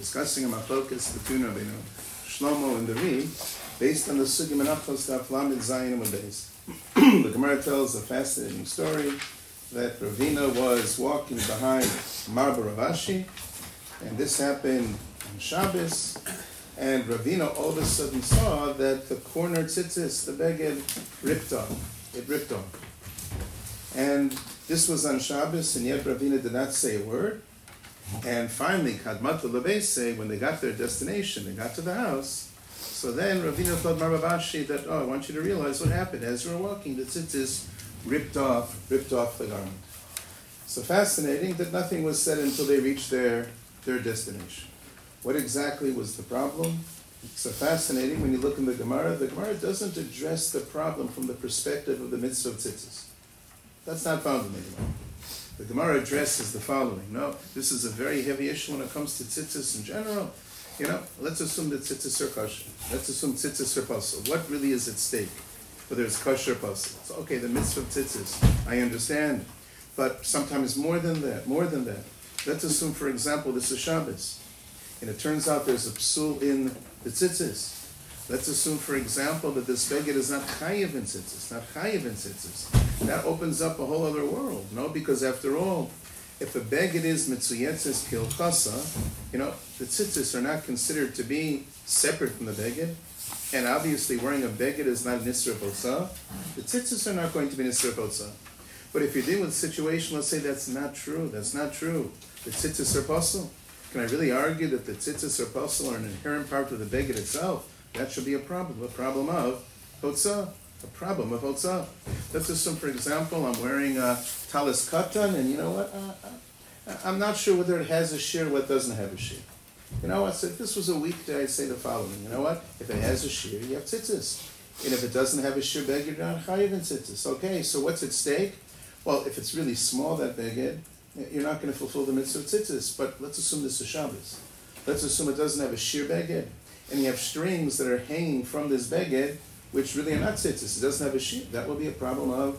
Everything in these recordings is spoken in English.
discussing a machlokas between Rabbeinu Shlomo and the Ri, based on the Sugi Menachos Daf Lamed Zayin Amud Beis. The Gemara tells a fascinating story that Ravina was walking behind Marba Rav Ashi, and this happened on Shabbos, and Ravina all of a sudden saw that the corner tzitzis, the beged, ripped off. It ripped off. And this was on Shabbos, and yet Ravina did not say a word. And finally, Kadmata Levese, when they got their destination, they got to the house. So then Ravina told Marba Rav Ashi that, I want you to realize what happened. As you were walking, the tzitzis ripped off the garment. So fascinating that nothing was said until they reached their destination. What exactly was the problem? So fascinating when you look in the Gemara doesn't address the problem from the perspective of the mitzvah of tzitzis. That's not found in the Gemara. The Gemara addresses the following. No, this is a very heavy issue when it comes to tzitzis in general. Let's assume that tzitzis are kosher. Let's assume tzitzis are pasul. What really is at stake? Whether it's kosher or pasul. So, okay, the mitzvah of tzitzis, I understand. But sometimes more than that. Let's assume, for example, this is Shabbos. And it turns out there's a psul in the tzitzis. Let's assume, for example, that this beged is not chayiv in tzitzis. That opens up a whole other world, Because after all, if a beged is mitzuyetzes kilchasa, the tzitzis are not considered to be separate from the beged, and obviously wearing a beged is not nisra botza. The tzitzis are not going to be nisra botza. But if you're dealing with a situation, let's say that's not true. The tzitzis are pasul. Can I really argue that the tzitzis or pasul are an inherent part of the beged itself? That should be a problem of hotzah. Let's assume, for example, I'm wearing a talis katan, and you know what? I'm not sure whether it has a shear or what doesn't have a shear. You know what? So if this was a weekday, I'd say the following. You know what? If it has a shear, you have tzitzis. And if it doesn't have a shear beged, you're not chayiv in tzitzis. Okay, so what's at stake? Well, if it's really small, that beged, you're not going to fulfill the mitzvah of tzitzis. But let's assume this is Shabbos. Let's assume it doesn't have a sheer beged. And you have strings that are hanging from this beged, which really are not tzitzis. It doesn't have a sheer. That will be a problem of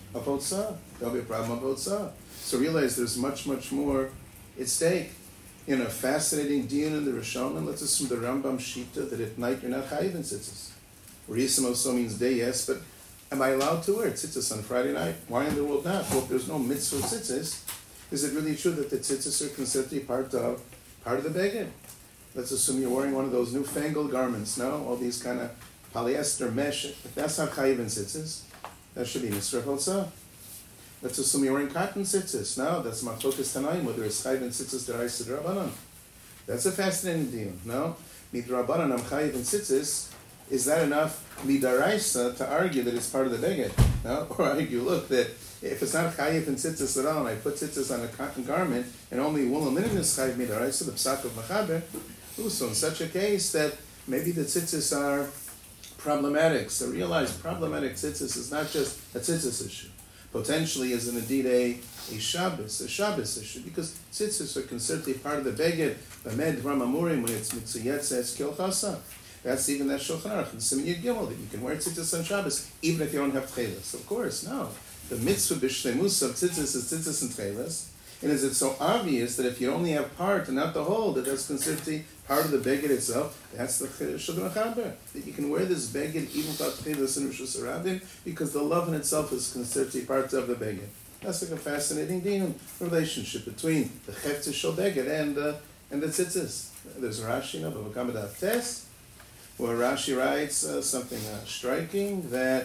hotzah. So realize there's much, much more at stake. In a fascinating diyun in the Rishonim, let's assume the Rambam Shita that at night you're not chayiv in tzitzis. Risim also means day, yes, but am I allowed to wear tzitzis on Friday night? Why in the world not? Well, if there's no mitzvah tzitzis, is it really true that the tzitzis are considered to be part of the beged? Let's assume you're wearing one of those newfangled garments, all these kind of polyester mesh. If that's not chayiv in tzitzis, that should be nisra hotzah. Let's assume you're wearing cotton tzitzis. That's machlokas tanaim, whether it's chayiv in tzitzis deraisa d'Rabbanan. That's a fascinating deal. Midrabbanan am chayiv in tzitzis. Is that enough midaraisa to argue that it's part of the beged? Or argue, look, that if it's not chayiv in tzitzis at all, and I put tzitzis on a cotton garment, and only wool linen is chayiv midaraisa, the psak of machaber, so in such a case that maybe the tzitzis are problematic. So realize problematic tzitzis is not just a tzitzis issue. Potentially is indeed a Shabbos issue, because tzitzis are considered to be part of the beged, the med ramamurim, when it's mitzuyetzes kilchasa. That's even that Shulchan Aruch in Siman Yud Gimel, that you can wear tzitzis on Shabbos, even if you don't have tchelis. Of course, no. The mitzvah b'shleimus of tzitzis is tzitzis and tchelis. And is it so obvious that if you only have part and not the whole, that that's considered to be part of the beged itself? That's the chiddush of the mechaber. That you can wear this beged even without tchelis and rishus harabim, because the love in itself is considered to be part of the beged. That's like a fascinating relationship between the cheftzis shel beged and the tzitzis. There's Rashi, Bava Kama Daf Tes, where Rashi writes something striking, that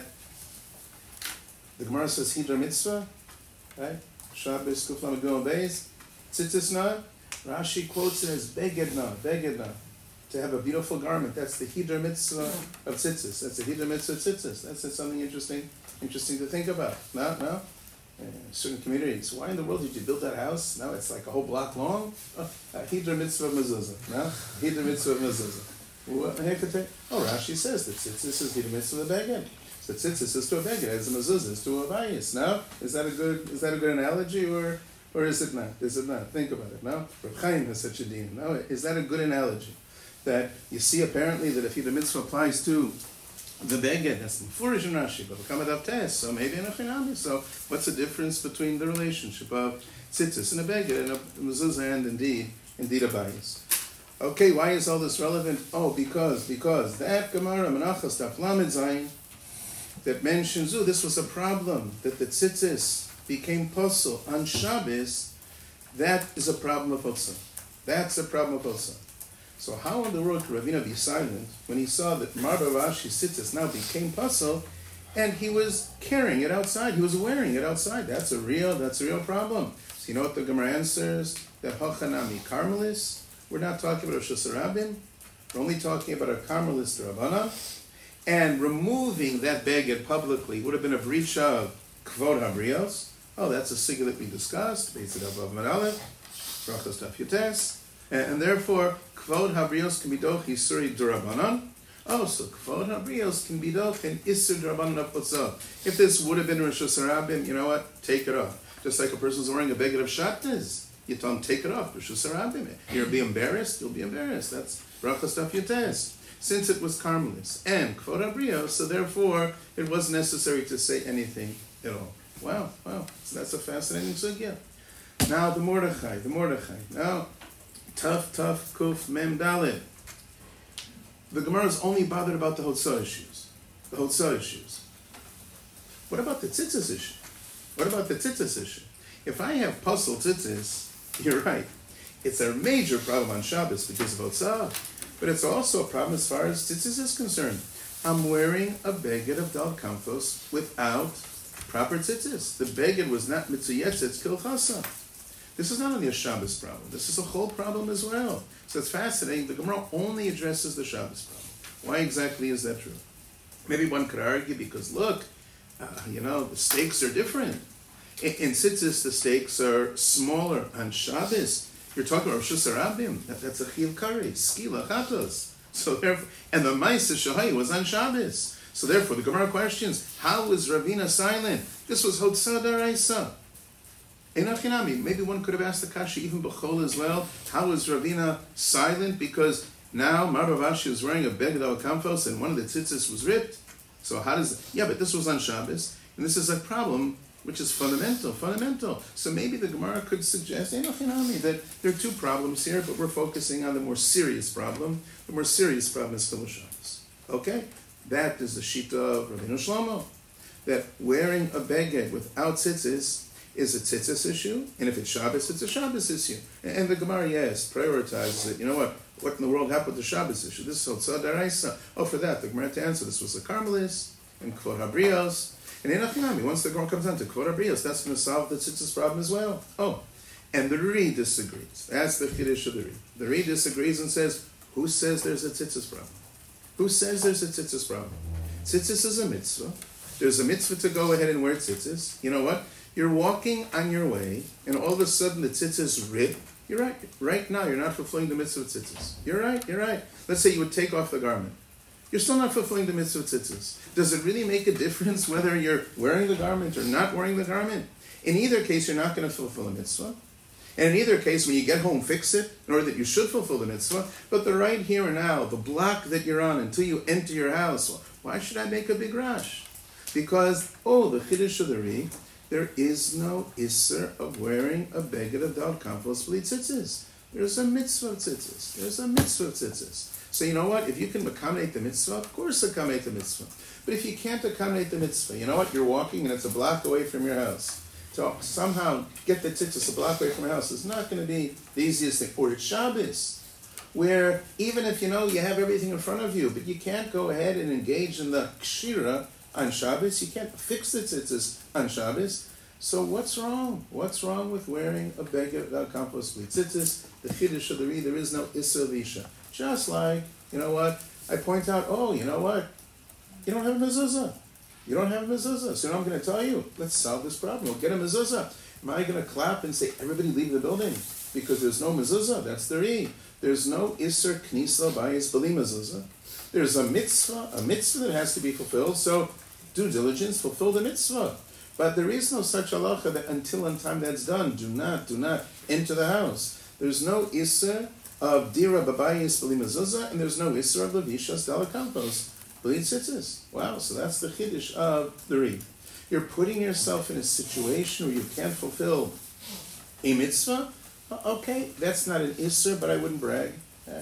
the Gemara says Hidra Mitzvah, right? Shabbos Kuflam Gimel Beis, Tzitzis Na. Rashi quotes it as Beged Na. To have a beautiful garment, that's the Hidra Mitzvah of Tzitzis. That's the Hidra Mitzvah of Tzitzis. That's something interesting to think about. No? Certain communities, why in the world did you build that house? Now it's like a whole block long. Hidra Mitzvah of Mezuzah. No? Hidra Mitzvah of Mezuzah. Rashi says that tzitzis is the mitzvah of the beged. So tzitzis is to a beged, as a mezuzah is to a bayis. Now, is that a good analogy, or is it not? Think about it. No, Reb Chaim has such a din. No, is that a good analogy? That you see apparently that if the mitzvah applies to the beged, that's the Mefurish in Rashi, but Kama Daf Tes, so maybe in a chinami. So what's the difference between the relationship of tzitzis and a beged and a mezuzah and indeed a bayis? Okay, why is all this relevant? Oh, because that Gemara Menachos Daf Lamed Zayin that mentions, this was a problem, that the tzitzis became posel on Shabbos, that is a problem of Hotzah. That's a problem of Hotzah. So how in the world could Ravina be silent when he saw that Marba Rashi's tzitzis now became posel, and he was carrying it outside, he was wearing it outside? That's a real problem. So you know what the Gemara answers? That Hochanami Carmelis, we're not talking about a Rosh Hashanah, we're only talking about a Carmelis D'Rabbanan, and removing that beged publicly would have been a breach of Kvod HaBrios. Oh, that's a sigil that we discussed, Beis Adav Aleph, Brachos Daf Yutes, and therefore Kvod HaBrios can be doch Yisuri D'Rabbanan. Oh, so Kvod HaBrios can be doch in Isur D'Rabbanan of Potzah. If this would have been Rosh Hashanah, you know what? Take it off. Just like a person's wearing a beged of Shatnez. You tell him, take it off. You'll be embarrassed. You'll be embarrassed. That's Brachos Daf Yutes. Since it was Carmelis and Kvod HaBrios, so therefore it wasn't necessary to say anything at all. Wow. So that's a fascinating sugya. Now the Mordechai. Now, Tuf Kuf Mem Dalet. The Gemara is only bothered about the Hotzah issues. What about the tzitzis issue? If I have puzzle tzitzis, you're right. It's a major problem on Shabbos because of Hotzah. But it's also a problem as far as tzitzis is concerned. I'm wearing a beged of Dal Kamfos without proper tzitzis. The beged was not mitzuyetzet kilchasa. This is not only a Shabbos problem. This is a whole problem as well. So it's fascinating. The Gemara only addresses the Shabbos problem. Why exactly is that true? Maybe one could argue because, look, the stakes are different. In tzitzis, the stakes are smaller. On Shabbos, you're talking about Rosh Hashanah. That's a chil kari, skila chatos. So therefore, and the Ma'aseh Shahai was on Shabbos. So therefore, the Gemara questions: how was Ravina silent? This was Hotzah Daraisa. Maybe one could have asked the kasha even b'chol as well. How was Ravina silent? Because now Marba Rashi was wearing a beged al kamfos and one of the tzitzis was ripped. So how does? But this was on Shabbos, and this is a problem which is fundamental. So maybe the Gemara could suggest, that there are two problems here, but we're focusing on the more serious problem. The more serious problem is Chilul Shabbos. Okay? That is the Shita of Rabbeinu Shlomo. That wearing a beged without tzitzis is a tzitzis issue, and if it's Shabbos, it's a Shabbos issue. And the Gemara, prioritizes it. You know what? What in the world happened with the Shabbos issue? This is Hotzah Daraisa. Oh, for that, the Gemara to answer, this was the Carmelis and Kvod HaBrios. And once the Gemara comes down to Kvod HaBrios, that's going to solve the tzitzis problem as well. Oh, and the Ri disagrees. That's the Chiddush of the Ri. The Ri disagrees and says, who says there's a tzitzis problem? Tzitzis is a mitzvah. There's a mitzvah to go ahead and wear tzitzis. You know what? You're walking on your way, and all of a sudden the tzitzis rip. You're right. Right now, you're not fulfilling the mitzvah of tzitzis. You're right. Let's say you would take off the garment. You're still not fulfilling the mitzvah of tzitzis. Does it really make a difference whether you're wearing the garment or not wearing the garment? In either case, you're not going to fulfill the mitzvah. And in either case, when you get home, fix it, in order that you should fulfill the mitzvah. But the right here and now, the block that you're on until you enter your house, why should I make a big rush? Because, the Chiddush of the Ri, there is no Isser of wearing a beged of Dal Kamfos b'li tzitzis. There's a mitzvah of tzitzis. So you know what? If you can accommodate the mitzvah, of course accommodate the mitzvah. But if you can't accommodate the mitzvah, you know what? You're walking and it's a block away from your house. So somehow get the tzitzis a block away from your house is not going to be the easiest thing. Or it's Shabbos, where even if you have everything in front of you, but you can't go ahead and engage in the kshira on Shabbos, you can't fix the tzitzis on Shabbos. So what's wrong? What's wrong with wearing a beged of Kamfos b'li tzitzis? The Chiddush of the Ri, there is no Isser Lisha. Just like, I point out, you know what? You don't have a mezuzah. So I'm going to tell you, let's solve this problem. We'll get a mezuzah. Am I going to clap and say, everybody leave the building? Because there's no mezuzah. That's the Ri. There's no Isser Knisa Bayis B'li mezuzah. There's a mitzvah that has to be fulfilled. So due diligence, fulfill the mitzvah. But there is no such halacha that until and time that's done, do not enter the house. There's no Isser of Dira Babayis B'li mezuzah, and there's no Isser of Levishas Dal Kamfos b'li tzitzis. Wow, so that's the Chiddush of the Ri. You're putting yourself in a situation where you can't fulfill a mitzvah. Okay, that's not an Isser, but I wouldn't brag.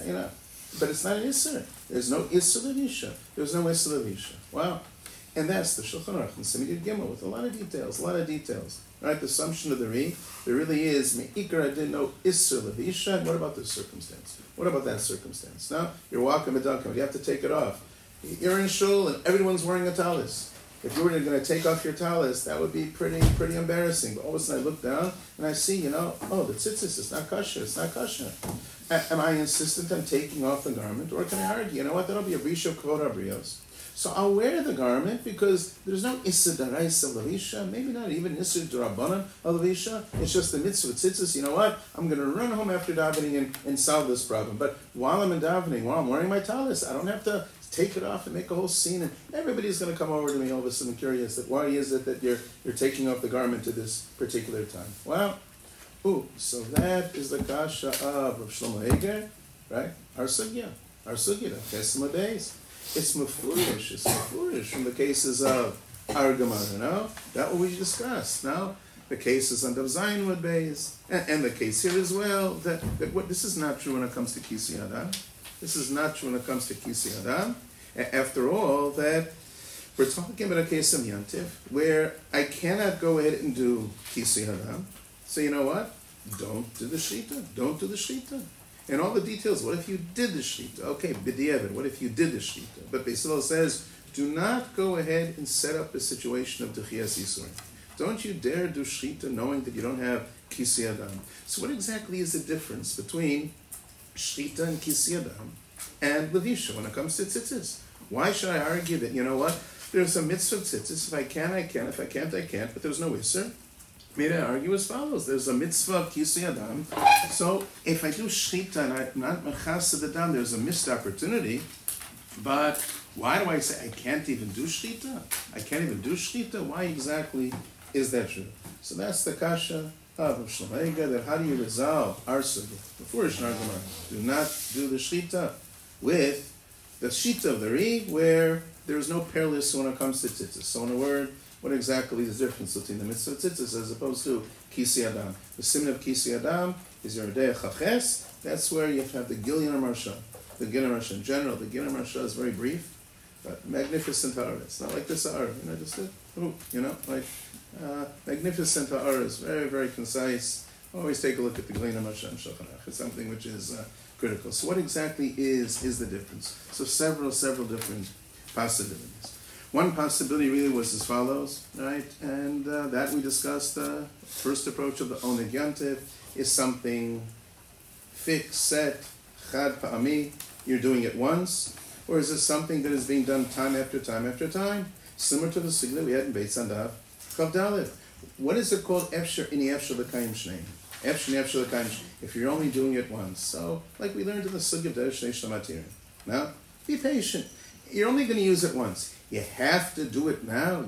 But it's not an Isser. There's no Isser Levisha. There's no Isser Levisha. Wow. And that's the Shulchan Aruch and Simid Gimel with a lot of details. Right? The assumption of the Ri, there really is Me'ikar Adin, no Isser Levisha. And what about this circumstance? What about that circumstance? Now, you're walking Medakim, you have to take it off. You're in shul and everyone's wearing a talis. If you were going to take off your talis, that would be pretty embarrassing. But all of a sudden I look down and I see, the tzitzis, it's not kosher. Am I insistent on taking off the garment? Or can I argue, that'll be a risho kvod abrios. So I'll wear the garment because there's no issa daraisa levisha, maybe not even issa darabanan levisha. It's just the mitzvah tzitzis. I'm going to run home after davening and solve this problem. But while I'm in davening, while I'm wearing my talis, I don't have to take it off and make a whole scene, and everybody's going to come over to me all of a sudden curious that why is it that you're taking off the garment at this particular time? Well, so that is the kasha of Shlomo Eiger, right? Our sugya, the Kesem days. It's mefurish from the cases of our Gemara, that what we discussed. Now, the cases under Zayin Beis, and the case here as well, that this is not true when it comes to Kisi Adam. This is not true when it comes to Kisi Adam. After all, that we're talking about a case of Yantiv, where I cannot go ahead and do Kisi Adam. So you know what? Don't do the Shita. And all the details, what if you did the Shita? Okay, B'diavad, what if you did the Shita? But Beis Hillel says, do not go ahead and set up a situation of Dechiyas Yisurim. Don't you dare do Shita knowing that you don't have Kisi Adam. So what exactly is the difference between Shita and Kisi Adam and Levisha when it comes to tzitzis? Why should I argue that, there's a mitzvah of tzitzis, if I can, I can, if I can't, I can't, but there's no Isser? Maybe I argue as follows. There's a mitzvah of Kisi Adam. So if I do Shita and I'm not Mechased Adam, there's a missed opportunity. But why do I say I can't even do Shita? I can't even do Shita? Why exactly is that true? So that's the kasha of Shlomo Eiger, that how do you resolve our sugya? Before Gemara, do not do the Shita with the Shita of the Ri, where there's no perilous when it comes to tzitzis. So in a word, what exactly is the difference between the mitzvah tzitzis as opposed to Kisi Adam? The simon of Kisi Adam is your Dei Chaches. That's where you have to have the Gilyon Marsha. The Gilyon Marsha in general, the Gilyon Marsha is very brief, but magnificent ha'ara. It's not like this ha'ara, magnificent ha'ara is very, very concise. Always take a look at the Gilyon Marsha and Shulchan Aruch. It's something which is critical. So what exactly is the difference? So several different possibilities. One possibility really was as follows, right? And that we discussed, the first approach of the Oneg Yantiv is something fixed, set, chad pa'ami, you're doing it once, or is it something that is being done time after time after time? Similar to the sigla we had in Beit Sandav, Chav Daled. What is it called? Efsher ini efsher l'kayim shneim. Efsher ini efsher l'kayim shneim. If you're only doing it once. So, like we learned in the sugya of Derech Shnei Shlamatir. Now, be patient. You're only going to use it once. You have to do it now.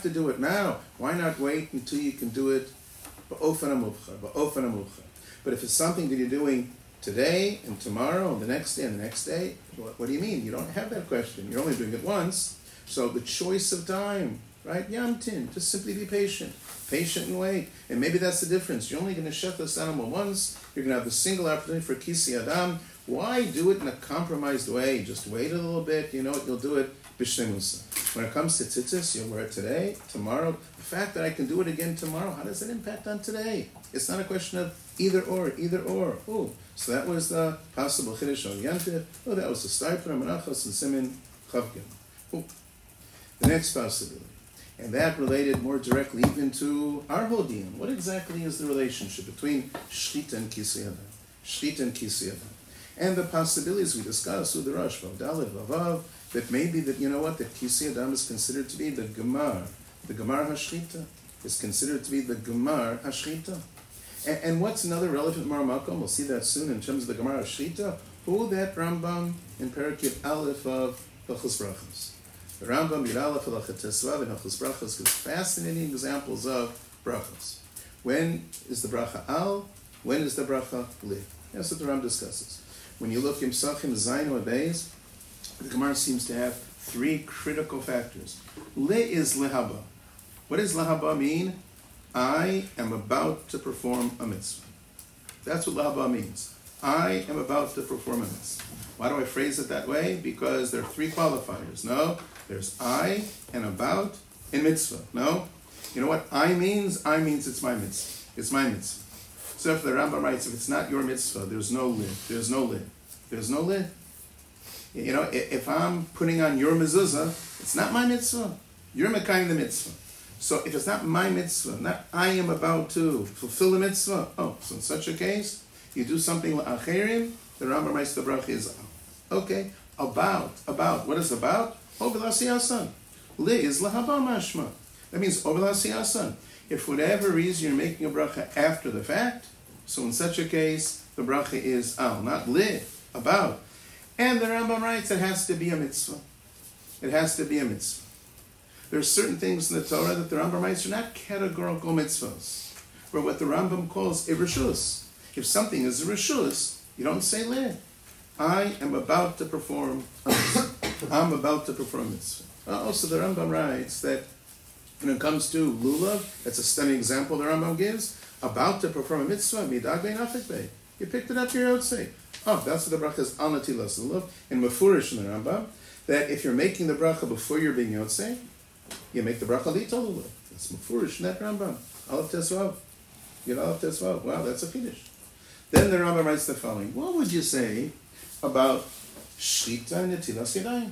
Why not wait until you can do it ba'ofen hamuvcha? But if it's something that you're doing today and tomorrow and the next day, what do you mean? You don't have that question. You're only doing it once. So the choice of time, right? Yamtin, just simply be patient and wait. And maybe that's the difference. You're only going to shech this animal once. You're going to have the single opportunity for Kisi Adam. Why do it in a compromised way? Just wait a little bit. You know what? You'll do it b'shnei musa. When it comes to tzitzis, you'll wear it today, tomorrow. The fact that I can do it again tomorrow, how does that impact on today? It's not a question of either or. So that was the possible chiddush on Yantiv. That was the Starter, Menachos, and Simin Chavgim. The next possibility, and that related more directly even to our whole deen. What exactly is the relationship between Shchita and Kisi Adam? And the possibilities we discussed with the Rosh, Vav Vav, that maybe that, that Kisi Adam is considered to be the Gemar HaShchita, is considered to be the Gemar HaShchita. And what's another relevant Maramakom? We'll see that soon in terms of the Gemar HaShchita. Who that Rambam in Parakid Aleph of Hilchos Brachos. The Rambam Yud Aleph Halachat Tesvav in Hilchos Brachos gives fascinating examples of brachos. When is the bracha al? When is the bracha li? That's what the Rambam discusses. When you look in Psachim Zayin or Beis, the Gemara seems to have three critical factors. Le is lehaba. What does lehaba mean? I am about to perform a mitzvah. That's what lehaba means. I am about to perform a mitzvah. Why do I phrase it that way? Because there are three qualifiers. No, there's I and about and mitzvah. No, you know what I means? I means it's my mitzvah. It's my mitzvah. So if the Rambam writes, if it's not your mitzvah, there's no lid. There's no lid. There's no lid. You know, if I'm putting on your mezuzah, it's not my mitzvah. You're mekayim the mitzvah. So if it's not my mitzvah, not I am about to fulfill the mitzvah, so in such a case, you do something la'acherim, the Rambam writes the bracha is okay, about, what is about? Ovelasiyasan. Li is lahaba mashma. That means ovelasiyasan. If for whatever reason you're making a bracha after the fact, so in such a case, the bracha is al, not li, about. And the Rambam writes it has to be a mitzvah. It has to be a mitzvah. There are certain things in the Torah that the Rambam writes are not categorical mitzvahs, or what the Rambam calls a reshus. If something is a reshus, you don't say le. I am about to perform a mitzvah. I'm about to perform a mitzvah. Also, the Rambam writes that when it comes to lulav, that's a stunning example the Rambam gives, about to perform a mitzvah, midag bein afik bei. You picked it up your outside. That's what the bracha is al natilas lulav, and mefurish in the Rambam, that if you're making the bracha before you're being yotzei, you make the bracha lita lulav. That's mefurish in that Rambam. Aleph tesvav. You know, Aleph tesvav. Wow, that's a chiddush. Then the Rambam writes the following. What would you say about shchita and netilas yadayim?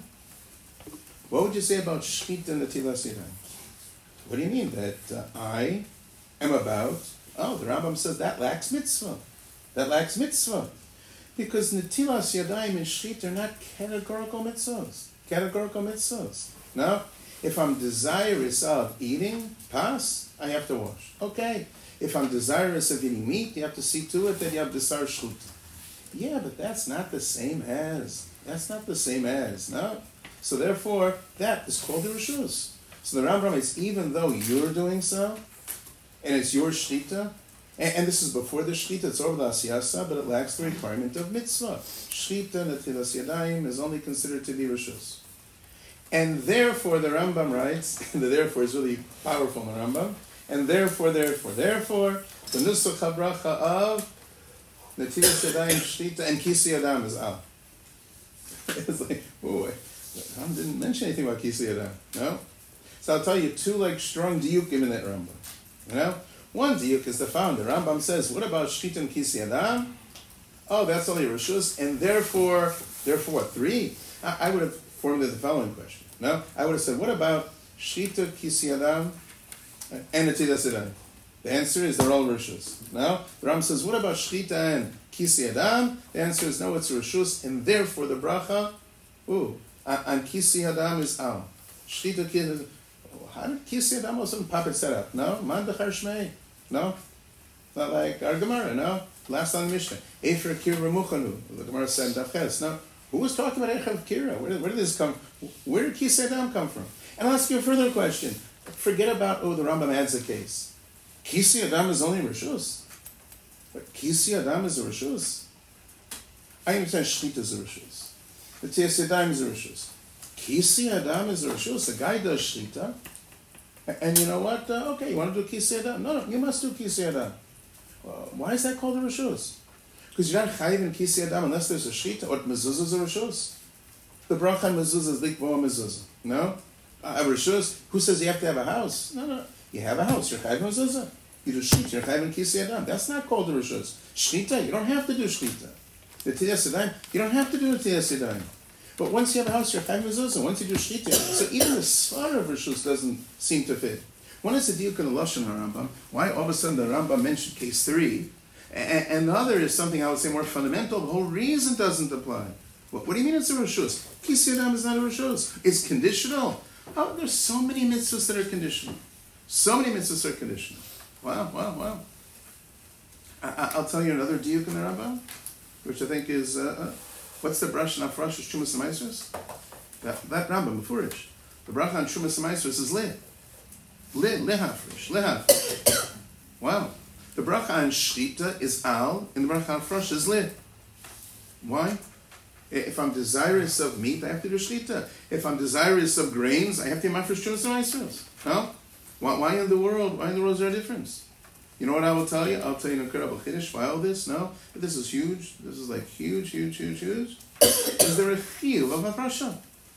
What would you say about shchita and netilas yadayim? What do you mean? That I am about... the Rambam says that lacks mitzvah. That lacks mitzvah. Because netilas yadayim and shchita are not categorical mitzvahs. Categorical mitzvahs. Now, if I'm desirous of eating pas, I have to wash. Okay. If I'm desirous of eating meat, you have to see to it that you have desar shchuta. Yeah, but that's not the same as. That's not the same as. No. So therefore, that is called the reshus. So the Rambam is, even though you're doing so, and it's your shlita, and this is before the shlita, it's over the asiyasa, but it lacks the requirement of mitzvah. Shlita netilas yadayim is only considered to be reshus. And therefore, the Rambam writes, and the therefore is really powerful in the Rambam, and therefore, the nusach habracha of netilas yadayim, shlita, and kisi adam is al. It's like, boy, the Rambam didn't mention anything about kisi adam, no? So I'll tell you two strong diukim in that Rambam. You know? One diuk is the founder. Rambam says, what about shchita and kisi adam? That's only reshus, and therefore what, three? I would have formulated the following question. No? I would have said, what about shchita, kisi adam, and netilas yadayim? The answer is they're all reshus. No? The Rambam says, what about shchita and kisi adam? The answer is no, it's reshus, and therefore the bracha, on kisi adam is al. Shchita, kisi, how did kisi adam also pop it set up? No? Man dechar shmei. No? Not like our Gemara, no? Last on the Mishnah. Efer kira remuchanu. The Gemara said in Dafches, no? Who was talking about Echav Kira? Where did this come? Where did Kisi Adam come from? And I'll ask you a further question. Forget about, the Rambam adds a case. Kisi Adam is only Rishus. But Kisi Adam is a Rishus. I understand Shlita is a Rishus. The Netilas Yadayim is a Rishus. Kisi Adam is a Rishus. A guy does Shlita. And you know what? Okay, you want to do Kisi Adam? No, you must do Kisi Adam. Why is that called a Rishus? Because you're not chayiv in kisi adam unless there's a shita or mezuzah is a reshus. The bracha on mezuzah is likvo mezuzah. No? A reshus, who says you have to have a house? No. You have a house, you're chayiv mezuzah. You do shita, you're chayiv in kisi adam. That's not called a reshus. Shita, you don't have to do shita. The netilas yadayim, you don't have to do netilas yadayim. But once you have a house, you're chayiv mezuzah. Once you do shita, so even the svar of reshus doesn't seem to fit. One is the diuk in the Lashon HaRambam. Why all of a sudden the Rambam mentioned case 3? And the other is something I would say more fundamental. The whole reason doesn't apply. What do you mean it's a reshus? Kisi adam is not a reshus. It's conditional. There's so many mitzvahs that are conditional. So many mitzvahs are conditional. Wow. I'll tell you another diuk in the Rambam, which I think is, what's the bracha on Afresh is Trumas Maasros? That Rambam, Mefurish. The bracha on Trumas Maasros is Lehafresh. Wow. The bracha on shchita is al, and the bracha on fresh is li. Why? If I'm desirous of meat, I have to do shchita. If I'm desirous of grains, I have to mafresh trumas and maasros. No? Why in the world is there a difference? You know what I will tell you? I'll tell you an incredible chiddush. Why all this? No, but this is huge. This is like huge. Is there a chiyuv of hafrasha?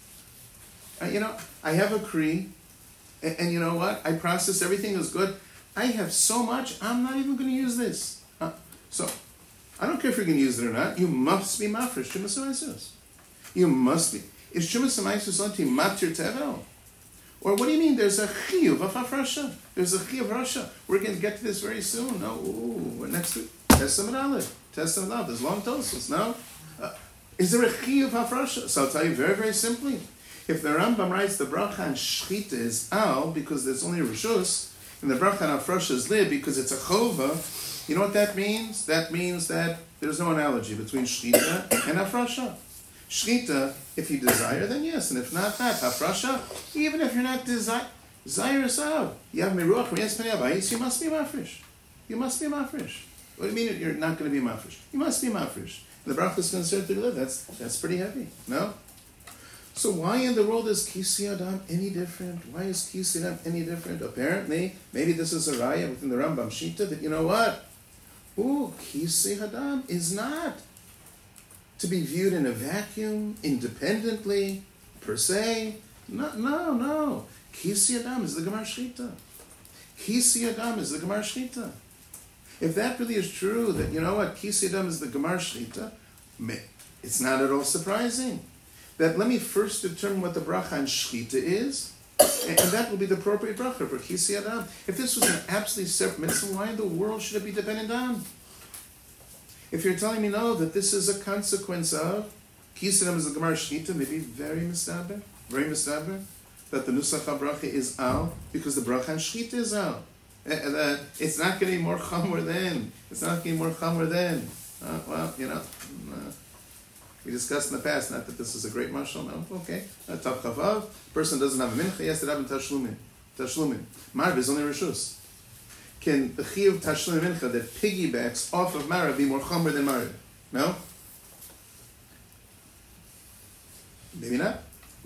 I have a kri, and you know what? I process everything is good. I have so much, I'm not even going to use this. So, I don't care if you're going to use it or not. You must be mafresh Shumas Hamaisus. You must be. Is Shumas Hamaisus only matir tevel? Or what do you mean there's a chiyuv of hafrasha? There's a chiyuv of hafrasha. We're going to get to this very soon. No, we're next week. Testament Aleph. Testament Aleph. There's long tosos. No? Is there a chiyuv of hafrasha? So I'll tell you very, very simply. If the Rambam writes the bracha and shchita is al because there's only rishus, and the bracha and hafrasha is lib because it's a chova, you know what that means? That means that there's no analogy between shchita and hafrasha. Shchita, if you desire, then yes, and if not, not. Hafrasha, even if you're not desirous of, you have meruach, you must be mafresh. You must be mafresh. What do you mean you're not going to be mafresh? You must be mafresh. The bracha is considered to live. That's pretty heavy. No? So why in the world is Kisi Adam any different? Why is Kisi Adam any different? Apparently, maybe this is a raya within the Rambam Shita that, you know what? Kisi Adam is not to be viewed in a vacuum, independently, per se. No. Kisi Adam is the Gemar Shita. Kisi Adam is the Gemar Shita. If that really is true, that, you know what, Kisi Adam is the Gemar Shita, it's not at all surprising. That let me first determine what the bracha and shchita is, and that will be the appropriate bracha for Kisi Adam. If this was an absolutely separate mitzvah, why in the world should it be dependent on? If you're telling me no, that this is a consequence of Kisi Adam is the Gemar Shchita, maybe very mistaber, that the Nusach HaBracha is al, because the bracha and shchita is al. That it's not getting more chamor than. We discussed in the past, not that this is a great mashal, no? Okay. Tav chavav, person doesn't have a mincha, he has to have in tashlumin. Marv is only rishus. Can the chiyuv tashlumin mincha that piggybacks off of Marv be more chomer than Marv? No? Maybe not.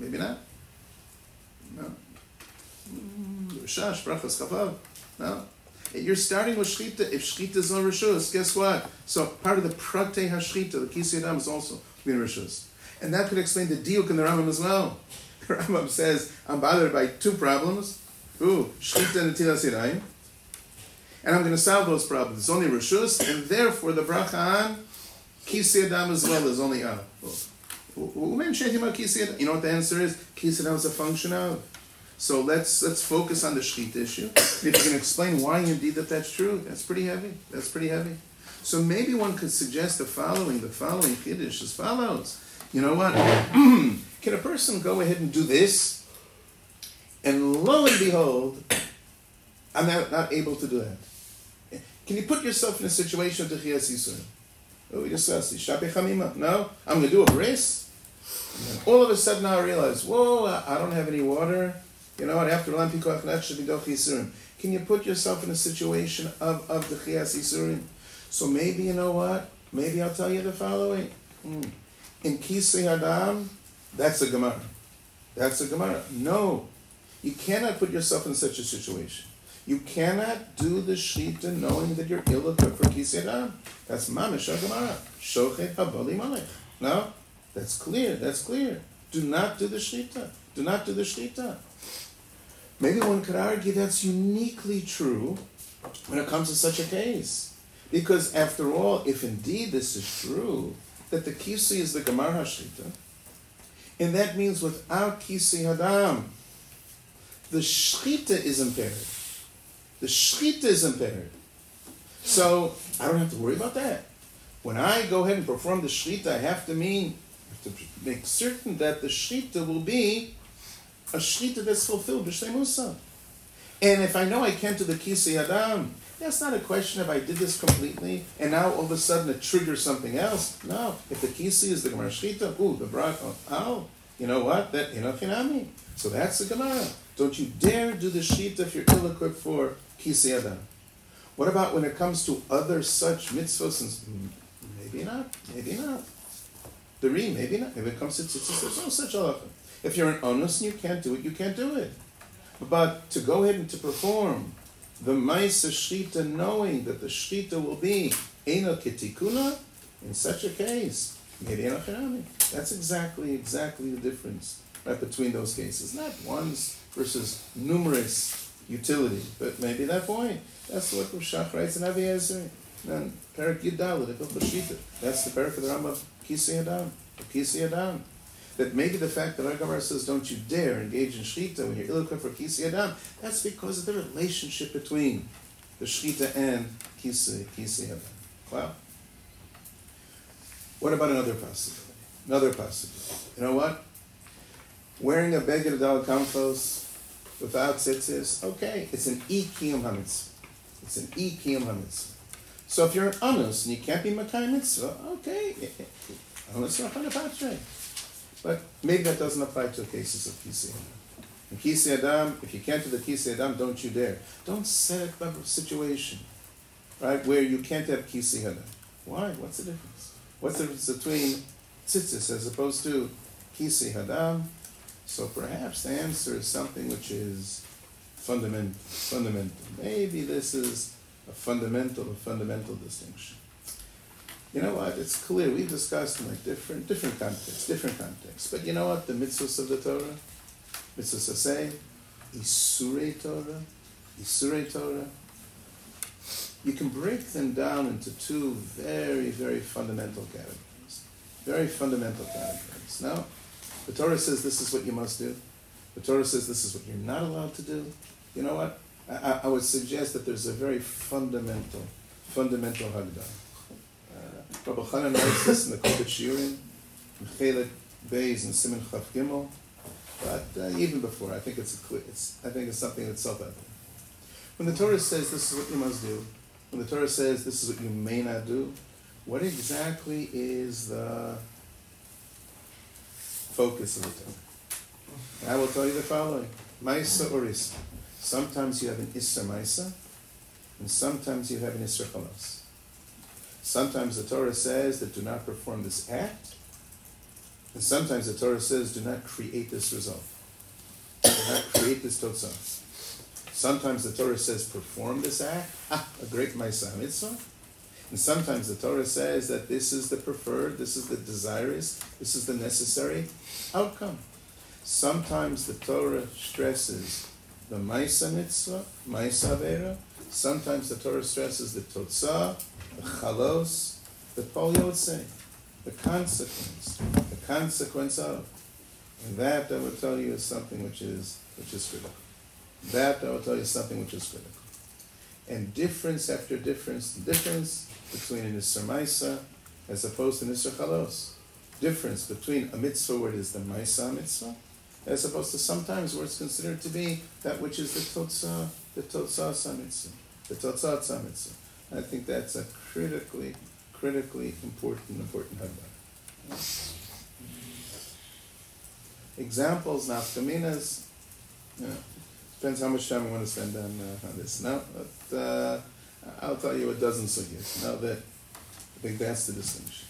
No. Rishash, brachas chavav. No. You're starting with shchita. If shchita is on rishus, guess what? So part of the prate hashchita, the Kisi Adam, is also being rishus. And that could explain the diuk in the Rambam as well. The Rambam says, I'm bothered by two problems. Shchita and netilas yadayim. And I'm going to solve those problems. It's only rishus, and therefore the bracha on Kisi Adam as well is only on. You know what the answer is? Kisi Adam is a function of. So let's focus on the shchita issue. If you can explain why indeed that's true, that's pretty heavy. So maybe one could suggest the following chiddush as follows. You know what? Can a person go ahead and do this, and lo and behold, I'm not able to do that? Can you put yourself in a situation of Techiyas Yisurim? We discussed Shape Chamima. No? I'm going to do a bris. And all of a sudden now I realize, I don't have any water. You know what? After Lam Pikoach Nech should be Doch Yisurim. Can you put yourself in a situation of the Chiyas Yisurim? So maybe, you know what? Maybe I'll tell you the following. In Kisei Adam, that's a Gemara. No. You cannot put yourself in such a situation. You cannot do the Shita knowing that you're ill-equipped for Kisei Adam. That's Mamish HaGemara. Shochet Habali Malech. No? That's clear. Do not do the Shita. Maybe one could argue that's uniquely true when it comes to such a case. Because after all, if indeed this is true, that the Kisi is the Gemar HaShita, and that means without Kisi Hadam, the Shchita is impaired. So I don't have to worry about that. When I go ahead and perform the Shchita, I have to make certain that the Shchita will be a shchita that's fulfilled, b'shnei Musa. And if I know I can't do the Kisi Adam, that's not a question if I did this completely, and now all of a sudden it triggers something else. No. If the Kisi is the Gemara Shchita, the bracha, you know what? That inachinami. So that's the Gemara. Don't you dare do the Shchita if you're ill-equipped for Kisi Adam. What about when it comes to other such mitzvahs? Maybe not. Maybe not. If it comes to tzitzis, there's no such halacha. If you're an onus and you can't do it, you can't do it. But to go ahead and to perform the Maisa Shchita, knowing that the Shchita will be Eino Ketikuna, in such a case, maybe Eino Cherami. That's exactly the difference, right, between those cases. Not ones versus numerous utility, but maybe that point. That's what Shach writes in Avi Ezer. Then Perak Yudal, the Hilchos Shchita. That's the Perak of the Rambam, Kisei Adam, Kisei Adam. That maybe the fact that our Gemara says don't you dare engage in Shchita when you're ill-equipped for Kisei Adam, that's because of the relationship between the Shchita and Kisei Adam. Wow. What about another possibility? You know what? Wearing a beged of Dal Kamfos without tzitzis, okay, it's an Kiyum HaMitzvah. It's an Kiyum HaMitzvah. So if you're an Anus and you can't be Makai Mitzvah, okay, Anus Rachanapatre. But maybe that doesn't apply to cases of Kisei Adam. In Kisei Adam, if you can't do the Kisei Adam, don't you dare. Don't set up a situation, right, where you can't have Kisei Adam. Why? What's the difference? What's the difference between tzitzis as opposed to Kisei Adam? So perhaps the answer is something which is fundamental. Maybe this is a fundamental distinction. You know what? It's clear. We've discussed in like different contexts. But you know what? The mitzvahs of the Torah, mitzvahs aseh, Isurei Torah, you can break them down into two very, very fundamental categories. Now, the Torah says this is what you must do. The Torah says this is what you're not allowed to do. You know what? I would suggest that there's a very fundamental Haggadah. Rabbi Chanan writes this in the Kodesh Shiurim, Chelek Beis and Siman Chav Gimel. But even before, I think it's something that's self-evident. When the Torah says this is what you must do, when the Torah says this is what you may not do, what exactly is the focus of the Torah? I will tell you the following: Maisa or Issa. Sometimes you have an Issa Maisa, and sometimes you have an Issa Chalos. Sometimes the Torah says that do not perform this act, and sometimes the Torah says do not create this result. Do not create this totzah. Sometimes the Torah says perform this act, a great Maisa Mitzvah, and sometimes the Torah says that this is the preferred, this is the desirous, this is the necessary outcome. Sometimes the Torah stresses the Maisa Mitzvah, Maisa Avera. Sometimes the Torah stresses the Totzah, the Chalos, the Pol Yotzei, the consequence of. And that, I will tell you, is something which is critical. And difference after difference between an Isser Maisa as opposed to an Isser Chalos. Difference between a mitzvah where it is the Maisa mitzvah, as opposed to sometimes where it's considered to be that which is the Totzah mitzvah, the Totzah mitzvah. I think that's a critically important Haggadah. Examples, nafkaminas, depends how much time we want to spend on this. No, but I'll tell you a dozen sugyas. Now that I think that's the distinction.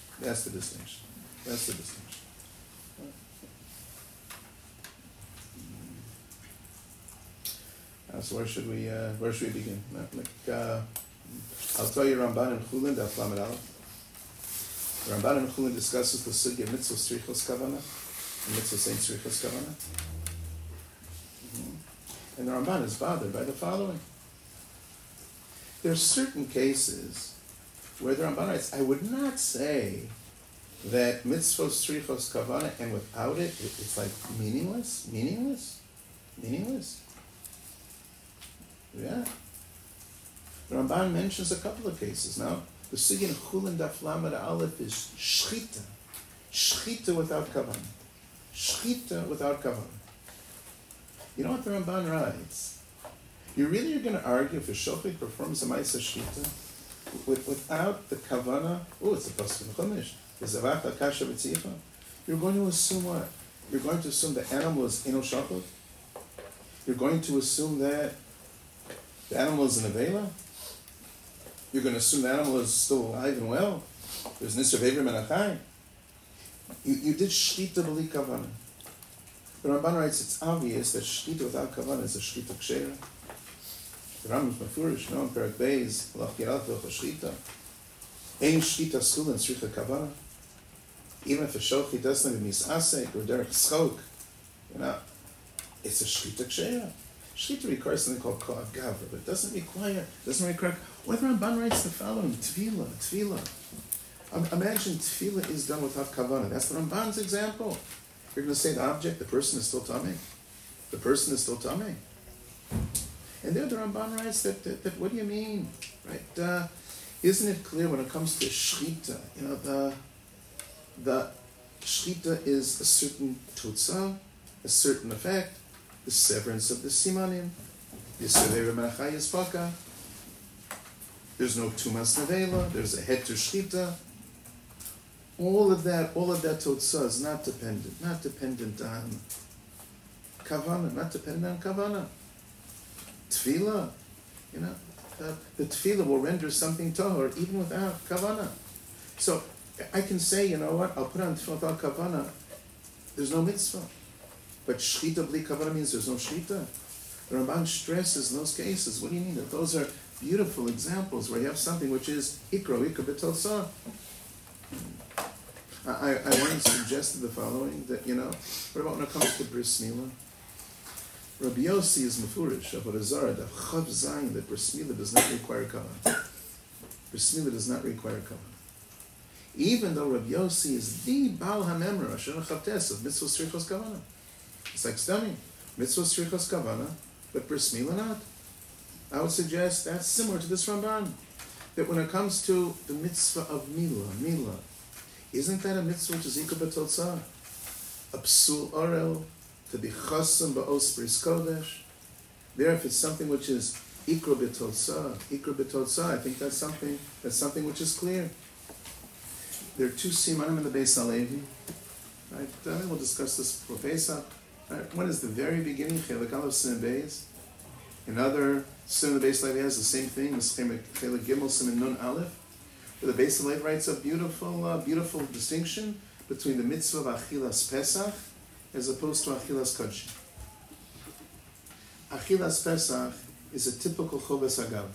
So where should we begin? I'll tell you Ramban and Chulin, Daf Lamed Aleph. Ramban and Chulin discusses the sugya mitzvah strichos kavana and mitzvah saint strichos kavana. And the Ramban is bothered by the following. There are certain cases where the Ramban writes, I would not say that mitzvah strichos kavana and without it, it's like meaningless. Yeah. The Ramban mentions a couple of cases. Now, the sugya in Chulin Daf Lamed Aleph is shchita. Shchita without kavanah. You know what the Ramban writes? You really are going to argue if a shofet performs a ma'aseh shchita without the kavanah? Oh, it's a pasuk in Chumash. V'zavach kasha b'tzicha. You're going to assume what? You're going to assume the animal is eno shachot? You're going to assume that the animal is an avela? You're going to assume the animal is still alive and well? There's nisr v'evrim and achai? You did shchita b'li kavanah. The Ramban writes it's obvious that shchita without kavanah is a shchita kshera. The Rambam is mafurish, no, in Perek Beis, Lach Yiralach V'Ocha Shchita. Ein Shchita Skula and Tzricha Kavana. Even if a shochet doesn't have a misasek or derech schok, it's a shchita ksheira. Shchita requires something called koav gavra, but it doesn't require. What the Ramban writes the following: tefillah. Imagine tefillah is done without kavanah. That's the Ramban's example. You're going to say the object, the person is still tamei. The person is still tamei. And there the Ramban writes that what do you mean, right? Isn't it clear when it comes to shchita? The shchita is a certain tutza, a certain effect, the severance of the simanim, yisodei v'menachai yispaka. There's no tumas nevela. There's a heter shchita. All of that tutza is not dependent on kavana, not dependent on kavana. Tefillah, the tefillah will render something tahor even without kavana. So I can say, you know what, I'll put on tefillah without kavana, there's no mitzvah. But shchita bli kavana means there's no shchita. The Ramban stresses in those cases, what do you mean? That those are beautiful examples where you have something which is ikra b'tel sa. I once suggested the following, that, what about when it comes to bris milah? Rabbi Yossi is mefurish, Avodah Zarah, Daf Chav Zayin, that bris milah does not require kavanah. Bris milah does not require kavanah. Even though Rabbi Yossi is the Baal HaMemra, Asher Chavtes, of Mitzvah Srichos Kavanah. It's like stunning. Mitzvah Srichos Kavanah, but bris milah not. I would suggest that's similar to this Ramban. That when it comes to the mitzvah of milah, isn't that a mitzvah which is ikra b'totza? A psul orel, to be chasam ba'os bris kodesh. There, if it's something which is ikra b'totza, I think that's something which is clear. There are two simanim in the Beis HaLevi, right? We'll discuss this for Pesach. Right? One is the very beginning, Chelik Aleph Siman Beis. Another sin in the Beis HaLevi has the same thing, Chelik Gimel Siman Nun Aleph, where the Beis HaLevi writes a beautiful distinction between the mitzvah of Achilas Pesach as opposed to Achilas Kodshim. Achilas Pesach is a typical Choves Hagav.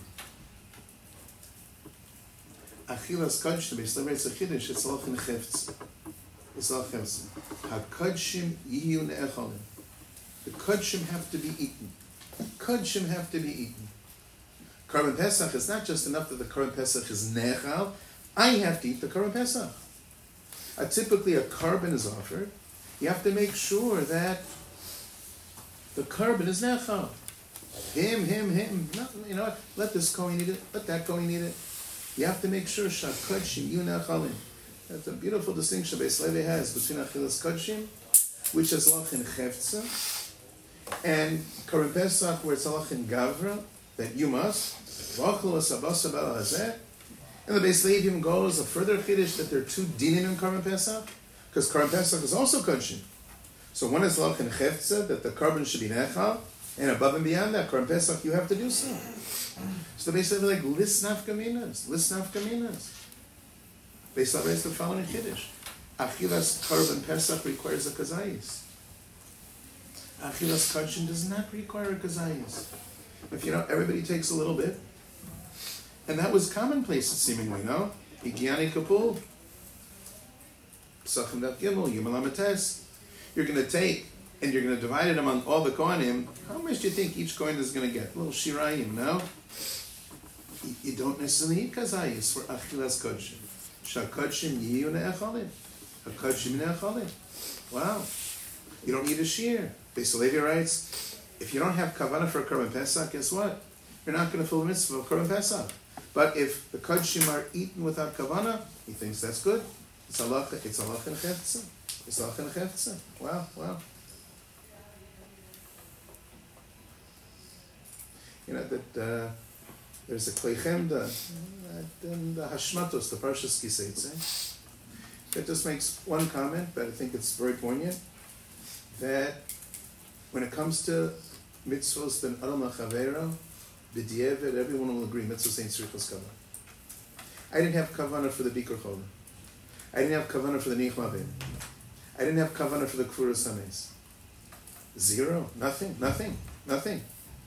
Achilas Kodshim, the Beis HaLevi writes a Chiddush, it's all in Chefetz. It's all Chefetz. HaKodshim Yiyu Ne'echolim. The Kodshim have to be eaten. Kodshim have to be eaten. Korban Pesach is not just enough that the Korban Pesach is Nechal. I have to eat the Korban Pesach. Typically, a korban is offered. You have to make sure that the korban is Nechal. Him. No, let this Kohen eat it. Let that Kohen eat it. You have to make sure Shakodshim Yu Nechalim. That's a beautiful distinction Beis HaLevi has between Achilas Kodshim, which is Alach in Chefza, and Korban Pesach, where it's Alach in Gavra, that you must. And the Beis HaLevi even goes a further chiddush that there are two dinim in Korban Pesach, because Korban Pesach is also Kodshim. So one is Alach in Chefza, that the korban should be Nechal, and above and beyond that, Korban Pesach, you have to do so. So the Beis HaLevi like, list nafkaminas. Beis HaLevi is the following chiddush. Achilas Korban Pesach requires a kazayis. Achilas Kodshim does not require a kazayis. If everybody takes a little bit, and that was commonplace seemingly, no? Igiani Kapul, Psachim Daf Gimel, Yom HaMates. You're going to take, and you're going to divide it among all the Kohanim. How much do you think each Kohen is going to get? A little Shirayim, no? You don't necessarily need kazayis for Achilas Kodshim. Shakodshim Yiyu Ne'echolim. HaKodshim Ne'echolim. Wow. You don't need a shear. Beis HaLevi writes, if you don't have kavanah for a Korban Pesach, guess what? You're not going to fulfill the mitzvah of Korban Pesach. But if the kodshim are eaten without kavanah, he thinks that's good. It's halach in chefetza. Wow. That there's a Klei Chemda in the Hashmatos, the Parshas Kiseitze, that just makes one comment, but I think it's very poignant, that when it comes to mitzvos ben adam lachavero, b'diavad, everyone will agree, mitzvos ain't tzrichos kavanah. I didn't have kavanah for the Bikur Chola. I didn't have kavanah for the Nichma Ben. I didn't have kavanah for the Kfuras Hames. Zero. Nothing.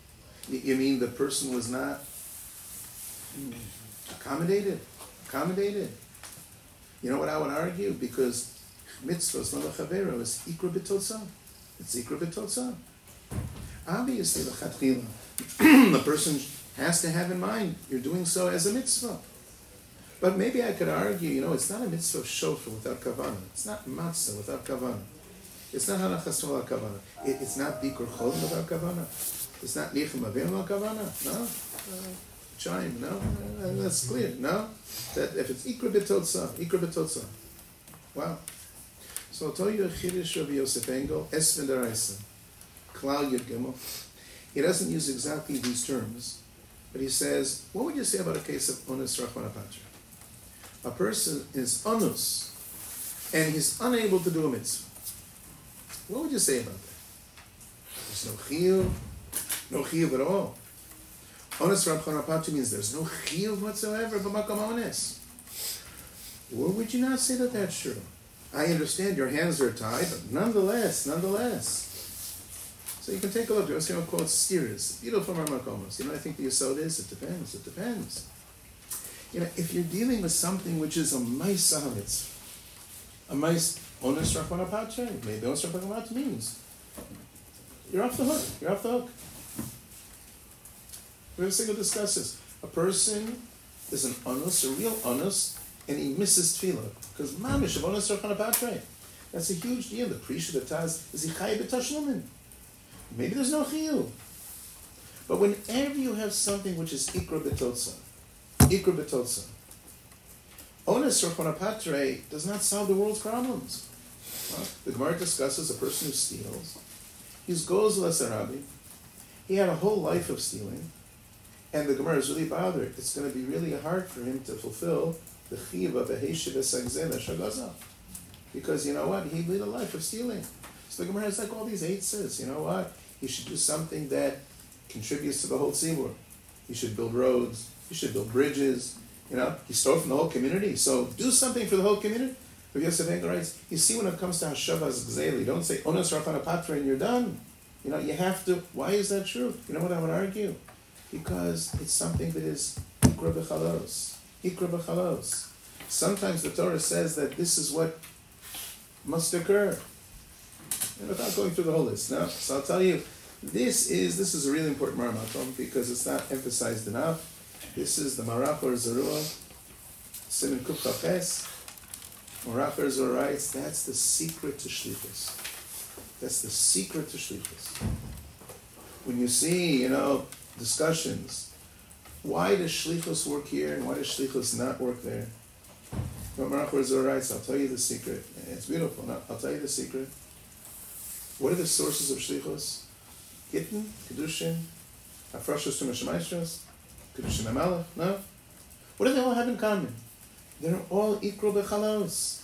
You mean the person was not accommodated? Accommodated. You know what I would argue? Because mitzvahs, l'chavero, is ikra b'totzah. It's ikra b'totzah. Obviously, the person has to have in mind you're doing so as a mitzvah. But maybe I could argue, it's not a mitzvah of shofar without kavanah. It's not matzah without kavanah. It's not hanachas without kavanah. It's not bikur chol without kavanah. It's not lichem avim without kavanah. No. Chime. No. That's clear. No. That if it's ikra b'totzah. Wow. So I'll tell you a chiddush of Yosef Engel, Esven Daraisa, Klal Yud Gimel. He doesn't use exactly these terms, but he says, what would you say about a case of onus rachmana patra? A person is onus, and he's unable to do a mitzvah. What would you say about that? There's no chiyuv at all. Onus rachmana patra means there's no chiyuv whatsoever, b'makom ones. Or would you not say that that's true? I understand your hands are tied, but nonetheless. So you can take a look. You'll quote steers. Beautiful Ramakomos. I think the Yisod is, it depends. If you're dealing with something which is a Maisa HaMitzvah, a Maisa, Onus Rachmana Patra, maybe Onus Rachmana Patra means you're off the hook. We have a single discusses. A person is an Onus, a real Onus, and he misses tefillah because mamish of onus rachmana patra. That's a huge deal. The prisha, the taz, is ichai b'tashlumin. Maybe there's no chiyuv, but whenever you have something which is ikra b'totzah, onus rachmana patra does not solve the world's problems. The Gemara discusses a person who steals. He's goes l'asarabi. He had a whole life of stealing, and the Gemara is really bothered. It's going to be really hard for him to fulfill the chiyuv of a heishiv esagzeh l'shagaza. Because you know what? He lived a life of stealing. So the Gemara has like all these eitzes. You know what? He should do something that contributes to the whole tzibur. He should build roads. He should build bridges. He stole from the whole community. So do something for the whole community. But Yosef Engel writes, you see when it comes to Hashavas Gzeli, don't say Onus Rachmana Patra and you're done. You have to. Why is that true? You know what I would argue? Because it's something that is ikra b'chalos. Sometimes the Torah says that this is what must occur. Without going through the whole list. No? So I'll tell you, this is a really important Maramakom because it's not emphasized enough. This is the Marachor Zerua, Siman Kuf Chafes. Marachor Zerua writes, that's the secret to Shlichus. When you see, discussions, why does Shlichus work here and why does Shlichus not work there? Marachor Zerua writes, I'll tell you the secret. It's beautiful. No, I'll tell you the secret. What are the sources of Shlichus? Gittin, Kedushin, Hafrashos Tumashamaishros, Kedushin Amalek, no? What do they all have in common? They're all ikro bechalos.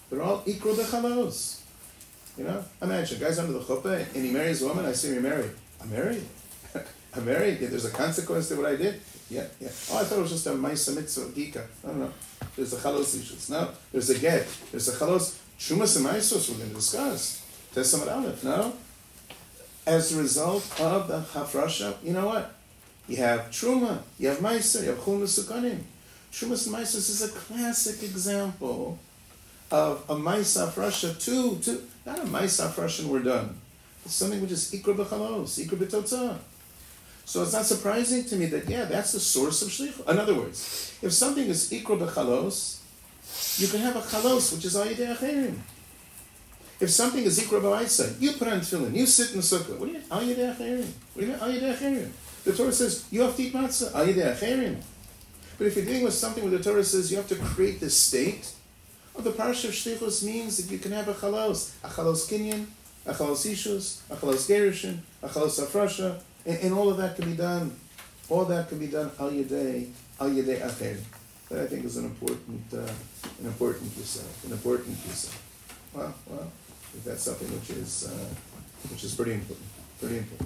Imagine, a guy's under the chuppah and he marries a woman, I say, you're married. I'm married. I'm married. Yeah, there's a consequence to what I did. Yeah. Oh, I thought it was just a Maisa Mitzvah Gika. I don't know. There's a chalos issues. No, there's a get. There's a chalos. Shumas and Maisos we're going to discuss. Testament Aleph. No? As a result of the Hafrasha, you know what? You have Truma, you have Maisa, you have Chum Sukanim. Trumas and Maisos is a classic example of a Maisa Hafrasha too. Not a Maisa Hafrasha and we're done. It's something which is Ikra B'chalos, Ikra B'totzah. So it's not surprising to me that, that's the source of Shlichus. In other words, if something is Ikra B'chalos, you can have a Chalos, which is Ayidei Acherim. If something is Ikra B'aisa, you put on tefillin, you sit in the sukkah. What do you mean? Ayidei Acherim. What do you mean? Ayidei Acherim. The Torah says, you have to eat matzah. Ayidei Acherim. But if you're dealing with something where the Torah says you have to create this state, the parsha of Shlichus means that you can have a Chalos Kinyan, a Chalos Ishus, a Chalos Gerushin, a Chalos Hafrasha, and all of that can be done. All that can be done al yedei acher. That I think is an important piece. Well, that's something which is pretty important.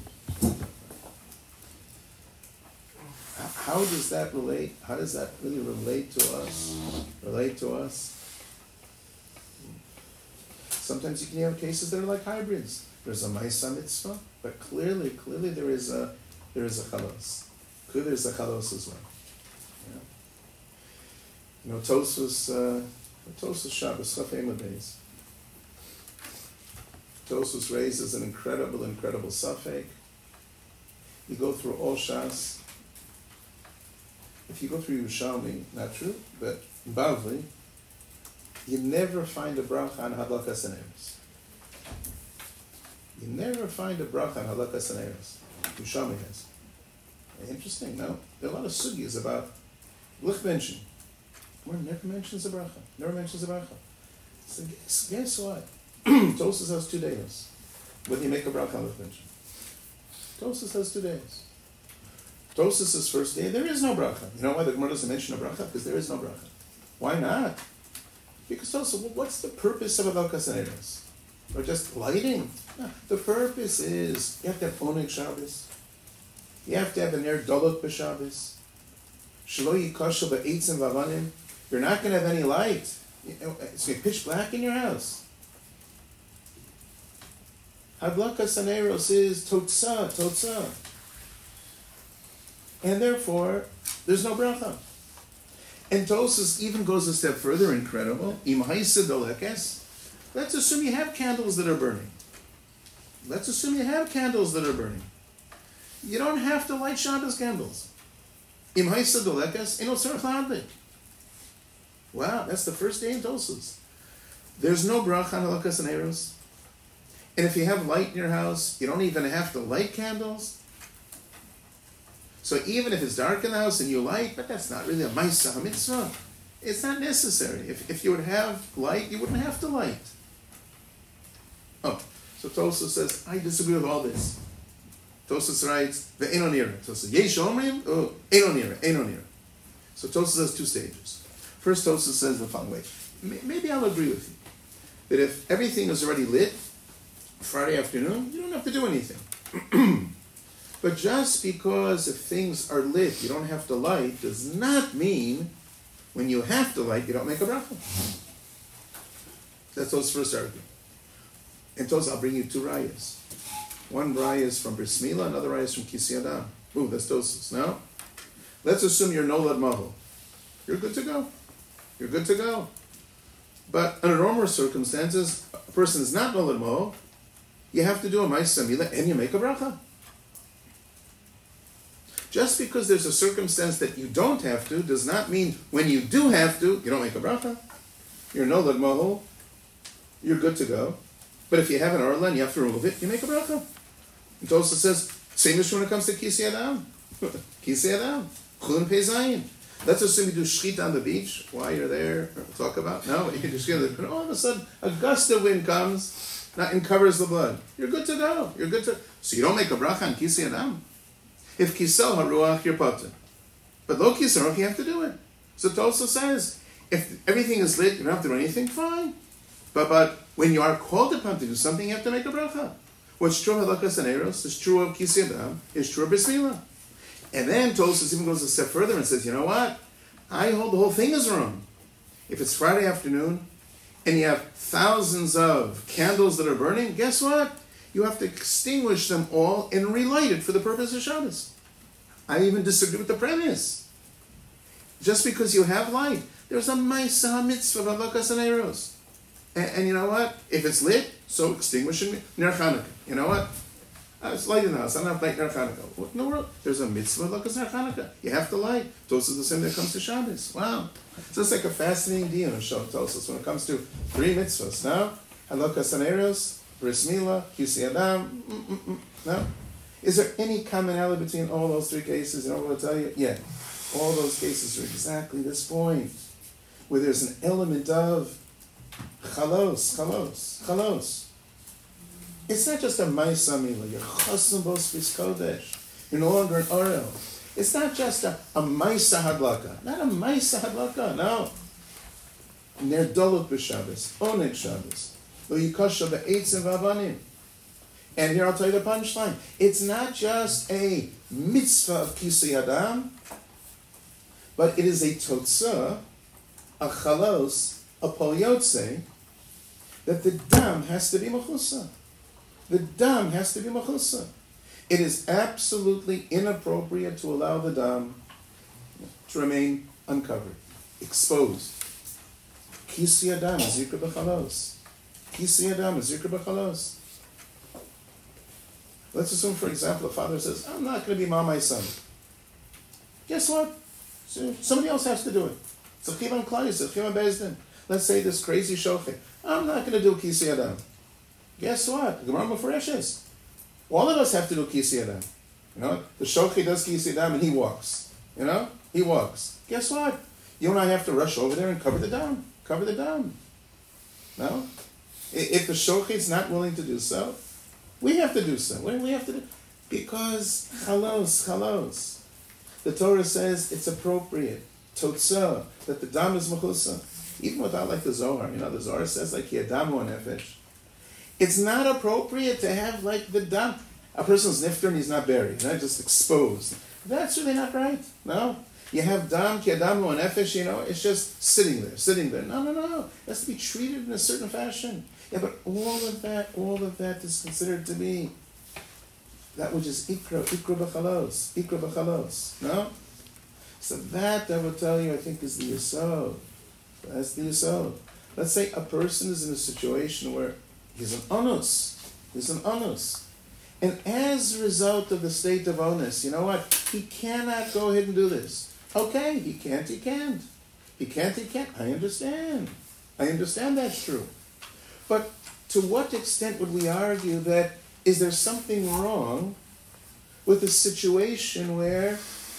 How does that relate? How does that really relate to us? Sometimes you can have cases that are like hybrids. There's a Maisa Mitzvah, but clearly there is a there is a chalos. There is a chalos as well. Yeah. Tosfos Shabbos, Chafim days. Tosfos raises an incredible suffix. You go through all Shas. If you go through Yerushalmi, not true, but Bavli, you never find a bracha on Hadlakas Haneros. You never find a bracha on Hadlakas Haneros. Yerushalmi has. Interesting, no? There are a lot of sugyas about Lich mention. One never mentions a bracha. So guess what? Tosfos has 2 days. When you make a bracha on Lich mention. Tosfos has 2 days. Tosfos' first day, there is no bracha. You know why the Gemara doesn't mention a bracha? Because there is no bracha. Why not? Because Tosfos, what's the purpose of Hadlakas Haneros? Or just lighting? No, the purpose is you have to have Oneg Shabbos. You have to have an Ner Dolot b'Shabbos. Shelo yikashel ba'etzim v'avanim. You're not going to have any light. It's going to be pitch black in your house. Hadlakas Haneros is totzah. And therefore, there's no bracha. And Tosfos even goes a step further, incredible. Im ha'isa dolekes. Let's assume you have candles that are burning. You don't have to light Shabbos candles. Im ha'isa dolekes, eno tzarich la'adlik. Wow, that's the first day in Tosfos. There's no bracha on Hadlakas Haneros. And if you have light in your house, you don't even have to light candles. So even if it's dark in the house and you light, but that's not really a ma'aseh mitzvah. It's not necessary. If you would have light, you wouldn't have to light. Oh, so Tosfos says, I disagree with all this. Tosfos writes, ve'eno nira. Tosfos says, yesh omrim, eno nira. So Tosfos has 2 stages. First, Tosfos says the following way. Maybe I'll agree with you. That if everything is already lit, Friday afternoon, you don't have to do anything. But just because if things are lit, you don't have to light, does not mean when you have to light, you don't make a bracha. That's Tosfos' first argument. And Tosfos, I'll bring you 2 rayas. One raya is from Bris Milah, another raya is from Kisei Adam. Ooh, that's Tosfos. Now, let's assume you're Nolad Mahol. You're good to go. But under normal circumstances, a person is not Nolad Mahol, you have to do a ma'aseh milah and you make a bracha. Just because there's a circumstance that you don't have to does not mean when you do have to, you don't make a bracha. You're Nolad Mahol, you're good to go. But if you have an orla and you have to remove it, you make a bracha. And Tosfos says, same issue when it comes to Kisei Adam. Kisei Adam. Chulin Pei Zayin. Let's assume you do shchita on the beach while you're there. We'll talk about. No, you can just get it. All of a sudden, a gust of wind comes and covers the blood. You're good to go. So you don't make a bracha on Kisei Adam. If kisel haruach, you're potter. But lo kisel haruach, you have to do it. So Tosfos says, if everything is lit, you don't have to do anything, fine. But when you are called upon to do something, you have to make a bracha. What's true of Hadlakas Haneros is true of Kisei Adam, is true of Bris Milah. And then Tosfos even goes a step further and says, you know what? I hold the whole thing is wrong. If it's Friday afternoon and you have thousands of candles that are burning, guess what? You have to extinguish them all and relight it for the purpose of Shabbos. I even disagree with the premise. Just because you have light, there's a ma'aseh mitzvah of Hadlakas Haneros. And you know what? If it's lit, so extinguishing Ner Chanukah. You know what? It's light in the house. I don't have to light Ner Chanukah. No, there's a mitzvah of Hadlakas Ner Chanukah. You have to light. Tosfos is the same that comes to Shabbos. Wow. So it's like a fascinating deal in Tosfos when it comes to 3 mitzvahs. Now, Hadlakas Haneros, Bris Milah, Kisei Adam. No? Is there any commonality between all those 3 cases? You know what I'll tell you? Yeah. All those cases are exactly this point, where there's an element of chalos. It's not just a ma'aseh milah. You're chasam b'os kodesh. You're no longer an orel. It's not just a ma'aseh hadlaka. Not a ma'aseh hadlaka, no. Ner dolot b'Shabbos, oneg Shabbos. Lo yikasha ba'etzim v'avanim. And here I'll tell you the punchline. It's not just a mitzvah of Kisei Adam, but it is a totzah, a chalos, a pol yotze, that the dam has to be mechusa. The dam has to be mechusa. It is absolutely inappropriate to allow the dam to remain uncovered, exposed. Kisi adam zikra b'chalos. Kisi adam zikra b'chalos. Let's assume, for example, a father says, I'm not going to be mom my son. Guess what? Somebody else has to do it. Let's say this crazy shochet. I'm not going to do kisi adam. Guess what? The Gemara Meforeshes. All of us have to do kisi adam. You know, the shochet does kisi adam and he walks. You know, he walks. Guess what? You and I have to rush over there and cover the dam. Cover the dam. No? If the shochet's not willing to do so, we have to do so. What do we have to do? Because chalos. The Torah says it's appropriate, totzah, that the dam is mechusa. Even without like the Zohar, you know, the Zohar says like yadamu nefesh. It's not appropriate to have like the dam. A person's nifter and he's not buried, not just exposed. That's really not right. No. You have dam, yadamu nefesh, you know, it's just sitting there. No. It has to be treated in a certain fashion. Yeah, but all of that is considered to be that which is ikra b'chalos, no? So that I will tell you, I think, is the yesod. That's the yesod. Let's say a person is in a situation where he's an onus. And as a result of the state of onus, you know what? He cannot go ahead and do this. Okay, he can't. I understand that's true. But to what extent would we argue that is there something wrong with a situation where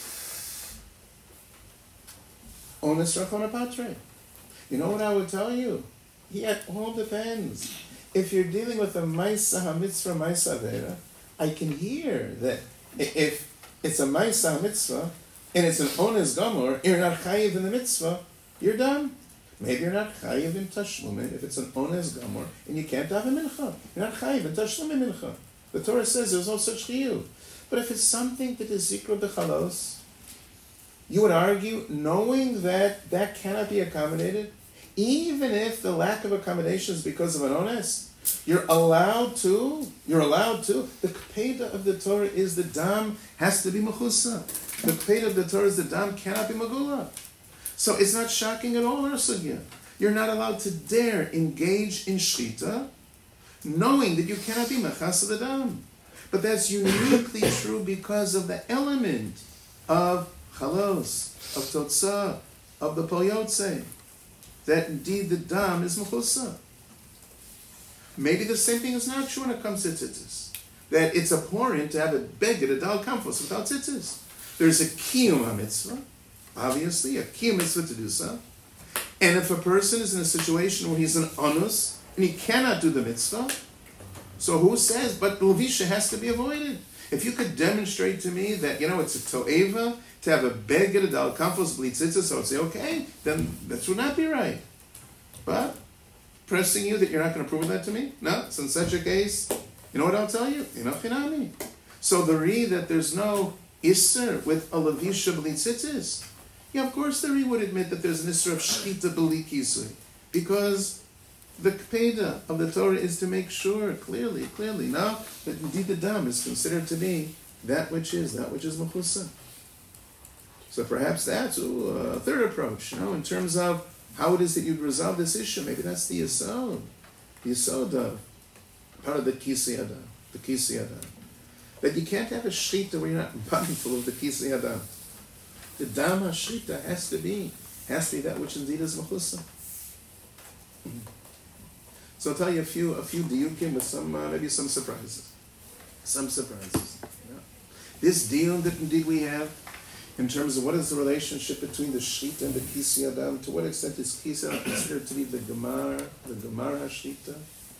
onus rachona patre? You know what I would tell you? Yeah, it all depends. If you're dealing with a maisa hamitzvah maisa avera, I can hear that if it's a maisa hamitzvah and it's an onus gomor, you're not chayiv in the mitzvah, you're done. Maybe you're not chayiv in tashlumin if it's an ones gomor and you can't have a mincha. You're not chayiv in tashlumin mincha. The Torah says there's no such chiyuv. But if it's something that is zikra b'chalos, you would argue, knowing that that cannot be accommodated, even if the lack of accommodation is because of an ones, you're allowed to. The kpeda of the Torah is the dam has to be mechusa. The kpeda of the Torah is the dam cannot be magula. So it's not shocking at all, Sugya. You're not allowed to dare engage in shchita, knowing that you cannot be mechasa the dam. But that's uniquely true because of the element of chalos, of totzah, of the polyotze, that indeed the dam is mechusa. Maybe the same thing is not true when it comes to tzitzis, that it's abhorrent to have a beged, a dal kamfos, without tzitzis. There's a kiyum ha-mitzvah, obviously, a kiyum mitzvah to do so. And if a person is in a situation where he's an onus and he cannot do the mitzvah, so who says, but levisha has to be avoided? If you could demonstrate to me that, it's a to'eva to have a beged, a dal kamfos, blitzitzis, so I would say, okay, then that would not be right. But pressing you that you're not going to prove that to me? No, so in such a case, you know what I'll tell you? Chinami. So the re that there's no isser with a levisha blitzitzis. Yeah, of course the re would admit that there's an isser of shchita b'li kisui, because the kpeda of the Torah is to make sure clearly, now that indeed the dam is considered to be that which is mechusa. So perhaps that's a third approach, in terms of how it is that you'd resolve this issue. Maybe that's the yesod of part of the kisei adam, that you can't have a shchita where you're not mindful of the kisei adam. The dam shchita has to be that which indeed is mechusa. So I'll tell you a few diyukim with maybe some surprises. This deal that indeed we have, in terms of what is the relationship between the shchita and the kisei adam, to what extent is kisei adam considered to be the gemar shchita?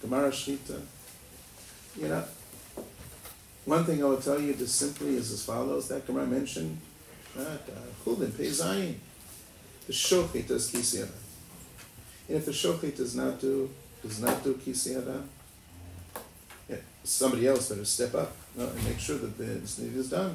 One thing I will tell you just simply is as follows. That Gemara mentioned, Chulin Pei Zayin, the shochet does kisei adam, and if the shochet does not do kisei adam, somebody else better step up and make sure that this need is done.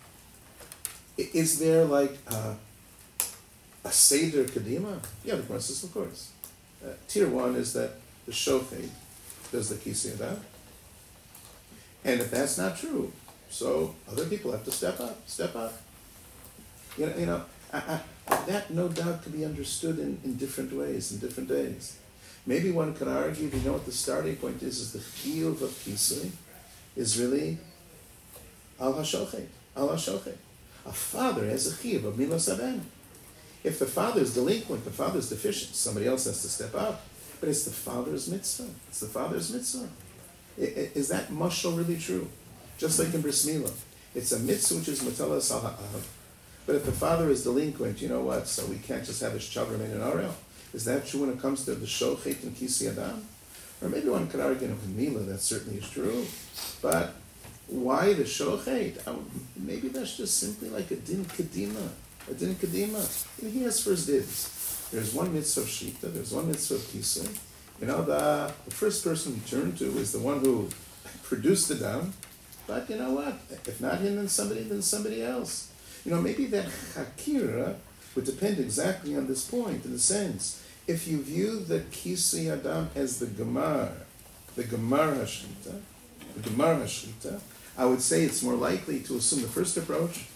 Is there like a seder kadima? Yeah, the process, of course. Tier 1 is that the shochet does the kisei adam. And if that's not true, So other people have to step up. That no doubt can be understood in different ways, in different days. Maybe one could argue, what the starting point is the chiyuv of kisui is really al hashochet. A father has a chiyuv of milas haben. If the father is delinquent, the father is deficient, somebody else has to step up. But it's the father's mitzvah. It's the father's mitzvah. Is that mashal really true? Just like in Bris Milah. It's a mitzvah which is matalas al ha'av. But if the father is delinquent, you know what? So we can't just have his child remain in Arel. Is that true when it comes to the shochet and kisi adam? Or maybe one could argue in Milah that certainly is true. But why the shochet? Maybe that's just simply like a din kedima. A din kedima. He has first dibs. There's one mitzvah of shita, there's one mitzvah of kisui. The first person we turn to is the one who produced the dam. But you know what? If not him, then somebody else. Maybe that hakira would depend exactly on this point, in a sense. If you view the kisui adam as the gemar hashita, I would say it's more likely to assume the first approach,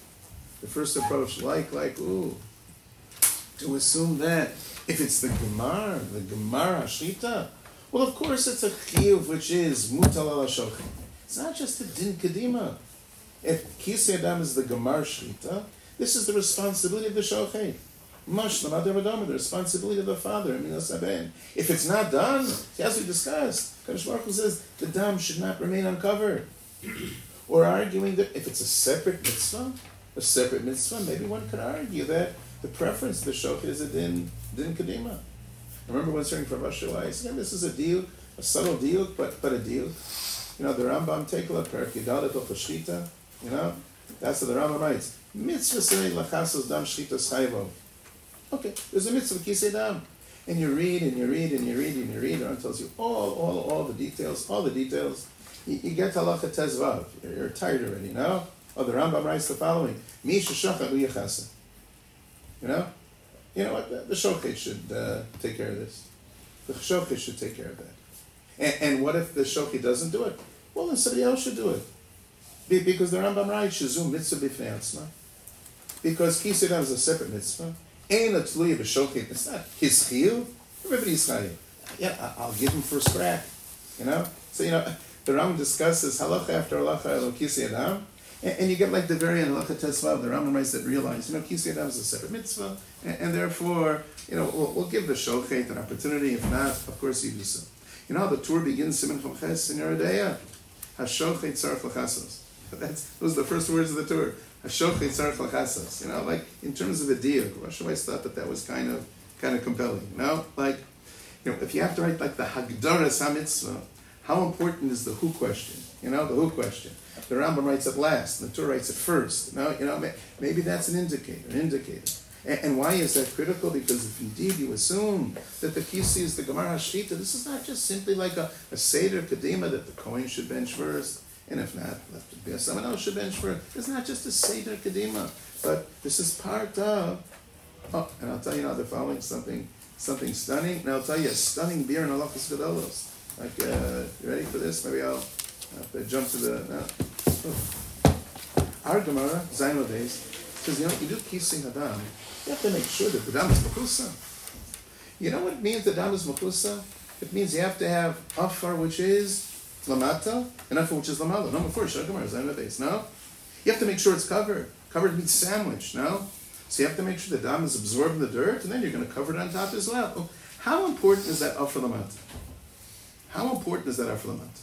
to assume that if it's the gemar hashita, well, of course it's a chiyuv which is mutal ala shochet. It's not just a din kedima. If kisei adam is the gemar shita, this is the responsibility of the shochet. Mashlam adam adam, the responsibility of the father. If it's not done, as we discussed, Kadosh Baruch Hu says the dam should not remain uncovered. Or arguing that if it's a separate mitzvah, maybe one could argue that the preference of the shochet is a din kedima. I remember once hearing from Rosh Hashanah, he said, this is a deal, a subtle deal, but a deal. The Rambam Tekla, Perek Yadalet of Shchita, that's what the Rambam writes. Mitzvah say lachasos dam shchita schayvo. Okay, there's a mitzvah kisei dam. And you read, and the Rambam tells you all the details. You get to halacha tezvav. You're tired already, the Rambam writes the following. Mi sheshachat uyachasa. You know what? The shochet should take care of this. The shochet should take care of that. And what if the shochet doesn't do it? Well, then somebody else should do it. Because the Rambam writes, Shezum mitzvah b'fnei atzma. Because kisei dam is a separate mitzvah. Ein atluya b'shochet. It's not his chiyuv. Everybody's chiyuv. Yeah, I'll give him first crack. So the Rambam discusses halacha after halacha elo kisei dam. And you get like the very end, halacha tesvav, the Rambam writes that realize, kisei dam is a separate mitzvah. And therefore, we'll give the shochet an opportunity. If not, of course you do so. The tour begins, Siman Chomches in Yeridea. Hashochet tzarech lachasos. Those are the first words of the tour. Hashochet tzarech lachasos. Like in terms of a deal, Rosh Hashanah thought that was kind of compelling. If you have to write like the Hagdaras HaMitzvah, how important is the who question? The who question. The Rambam writes it last, and the Torah writes it first. Maybe that's an indicator. And why is that critical? Because if indeed you assume that the kisi is the Gemara Hashita, this is not just simply like a Seder Kadima that the Kohen should bench first, and if not, someone else should bench first. It's not just a Seder Kadima, but this is part of, and I'll tell you now, they're following something stunning, and I'll tell you a stunning beer in Halachos Gedolos. You ready for this? Maybe I'll have to jump to the... Our Gemara, Zayin Days, says, you do kisei hadam, you have to make sure that the dam is mekusa. You know what it means the dam is mekusa? It means you have to have afar, which is lamata, and afar, which is lamala. No, before Shagomar, Zayin Days, no? You have to make sure it's covered. Covered means sandwich, no? So you have to make sure the dam is absorbed in the dirt, and then you're going to cover it on top as well. Oh, how important is that afar lamata? How important is that afar lamata?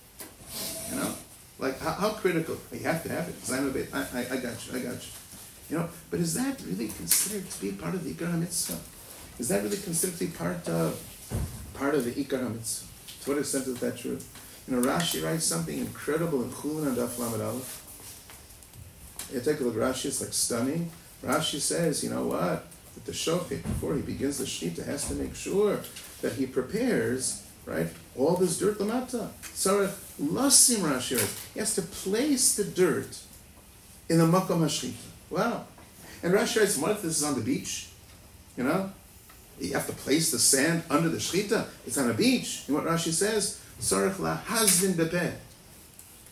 How critical? You have to have it. I got you. But is that really considered to be part of the Ikar HaMitzvah? Is that really considered to be part of the Ikar HaMitzvah? To what extent is that true? Rashi writes something incredible in Chulin and Daf Lamed Aleph. You take a look, Rashi, it's like stunning. Rashi says, that the shochet, before he begins the shita, has to make sure that he prepares, right, all this dirt lamata. Sarach lasim, Rashi writes. He has to place the dirt in the makom hashchita. Wow. And Rashi writes, what if this is on the beach? You have to place the sand under the shchita. It's on a beach. And what Rashi says, Sarach la hazvin bepeh.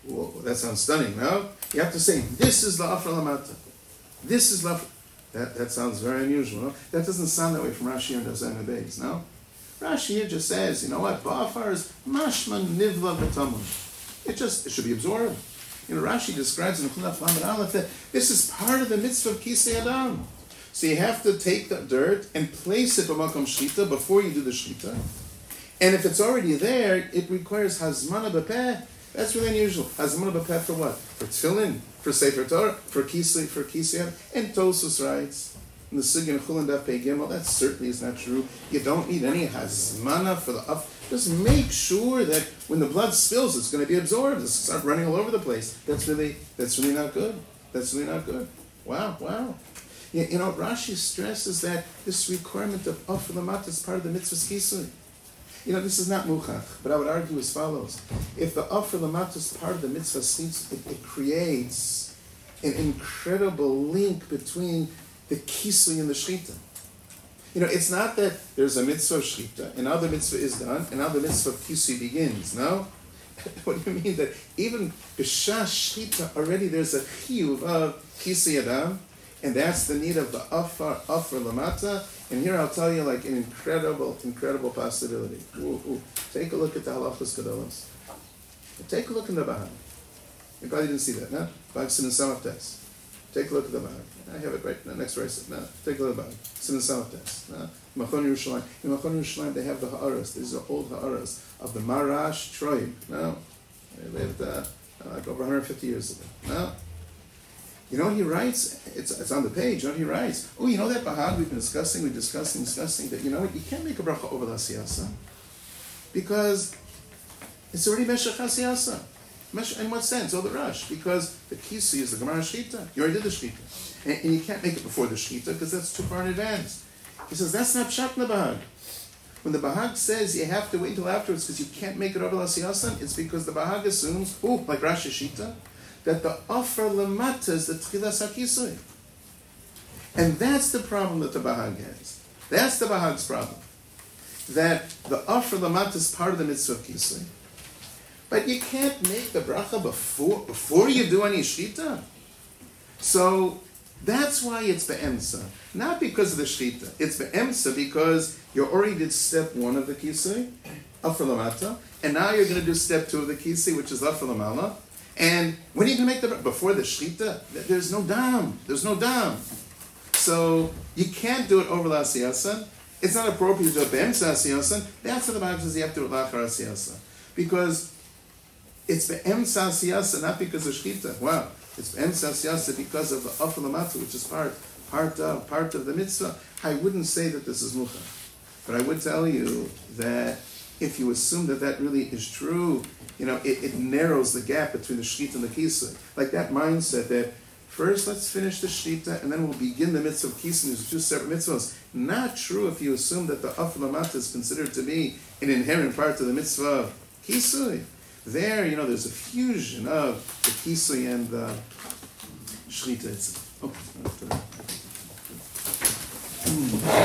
Whoa, that sounds stunning, no? You have to say, this is the Afra Lamata. This is the That sounds very unusual, no? That doesn't sound that way from Rashi and Dazan Beis, no? Rashi here just says, you know what? Ba'afar is mashman nivla b'tamun. It should be absorbed. You know, Rashi describes in Chulaf Lamed Aleph that this is part of the mitzvah of Kisei Adam. So you have to take the dirt and place it b'makom shchita before you do the shchita. And if it's already there, it requires hazmana b'peh. That's really unusual. Hazmana b'peh for what? For tefillin, for Sefer Torah, for Kisei Adam. And Tosfos writes in the Sugya Chulin Daf Pei Gimel, that certainly is not true. You don't need any hazmana for the up. Just make sure that when the blood spills, it's going to be absorbed. It's start running all over the place. That's really not good. That's really not good. Wow. You know, Rashi stresses that this requirement of Afra Lamata is part of the mitzvah Kisui. You know, this is not muchach, but I would argue as follows. If the Afra Lamata is part of the mitzvah Kisui, it creates an incredible link between the Kisui and the Shechita. You know, it's not that there's a mitzvah of Shechita, and now the mitzvah is done, and now the mitzvah of Kisui begins, no? What do you mean that even B'shah Shechita already there's a chiyuv of Kisui Adam, and that's the need of the Afra Lamata, and here I'll tell you like an incredible possibility. Ooh. Take a look at the Halachos Gedolos. Take a look in the Bahag. You probably didn't see that, no? Bahag Siman Samach Tes. Take a look at the Bahag. I have it right now, next verse. No, take a look at the Bahag. Siman Samach Tes. Machon Yerushalayim. In Machon Yerushalayim they have the Ha'aras. These are old Ha'aras of the Marash Troib. No? They lived like over 150 years ago. No? You know what he writes? It's on the page. You know what he writes? Oh, you know that Bahag we've been discussing that, you know what, you can't make a bracha over the Asiyasa because it's already Meshach Asiyasa. In what sense? Oh, the Rush. Because the Kisui is the Gemara Shechita. You already did the Shechita. And you can't make it before the Shechita because that's too far in advance. He says, that's not Pshat in the Bahag. When the Bahag says you have to wait until afterwards because you can't make it over the Asiyasa, it's because the Bahag assumes, like Rashi Shechita, that the Afra Lamata is the Tchilas HaKisui. And that's the problem that the Bahag has. That's the Bahag's problem. That the Afra Lamata is part of the mitzvah of Kisui. But you can't make the bracha before you do any shchita. So that's why it's be'emsa. Not because of the shchita. It's be'emsa because you already did step 1 of the Kisui, Afra Lamata, and now you're going to do step 2 of the Kisui, which is Afra Lamala. And when are you going to make the before the shchita? There's no dam. There's no dam. So you can't do it over the Asiyasan. It's not appropriate to do it be'emsa Asiyasan. That's what the Bible says you have to do it lachar Asiyasa. Because it's be'emsa Asiyasa, not because of shchita. Wow. It's be'emsa Asiyasa because of the Afra Lamata, which is part of the mitzvah. I wouldn't say that this is mucha. But I would tell you that if you assume that really is true, you know, it narrows the gap between the shchita and the kisui. Like that mindset that first let's finish the shchita and then we'll begin the mitzvah of kisui. There's 2 separate mitzvahs. Not true if you assume that the Afra Lamata is considered to be an inherent part of the mitzvah of kisui. There, you know, there's a fusion of the kisui and the shchita itself.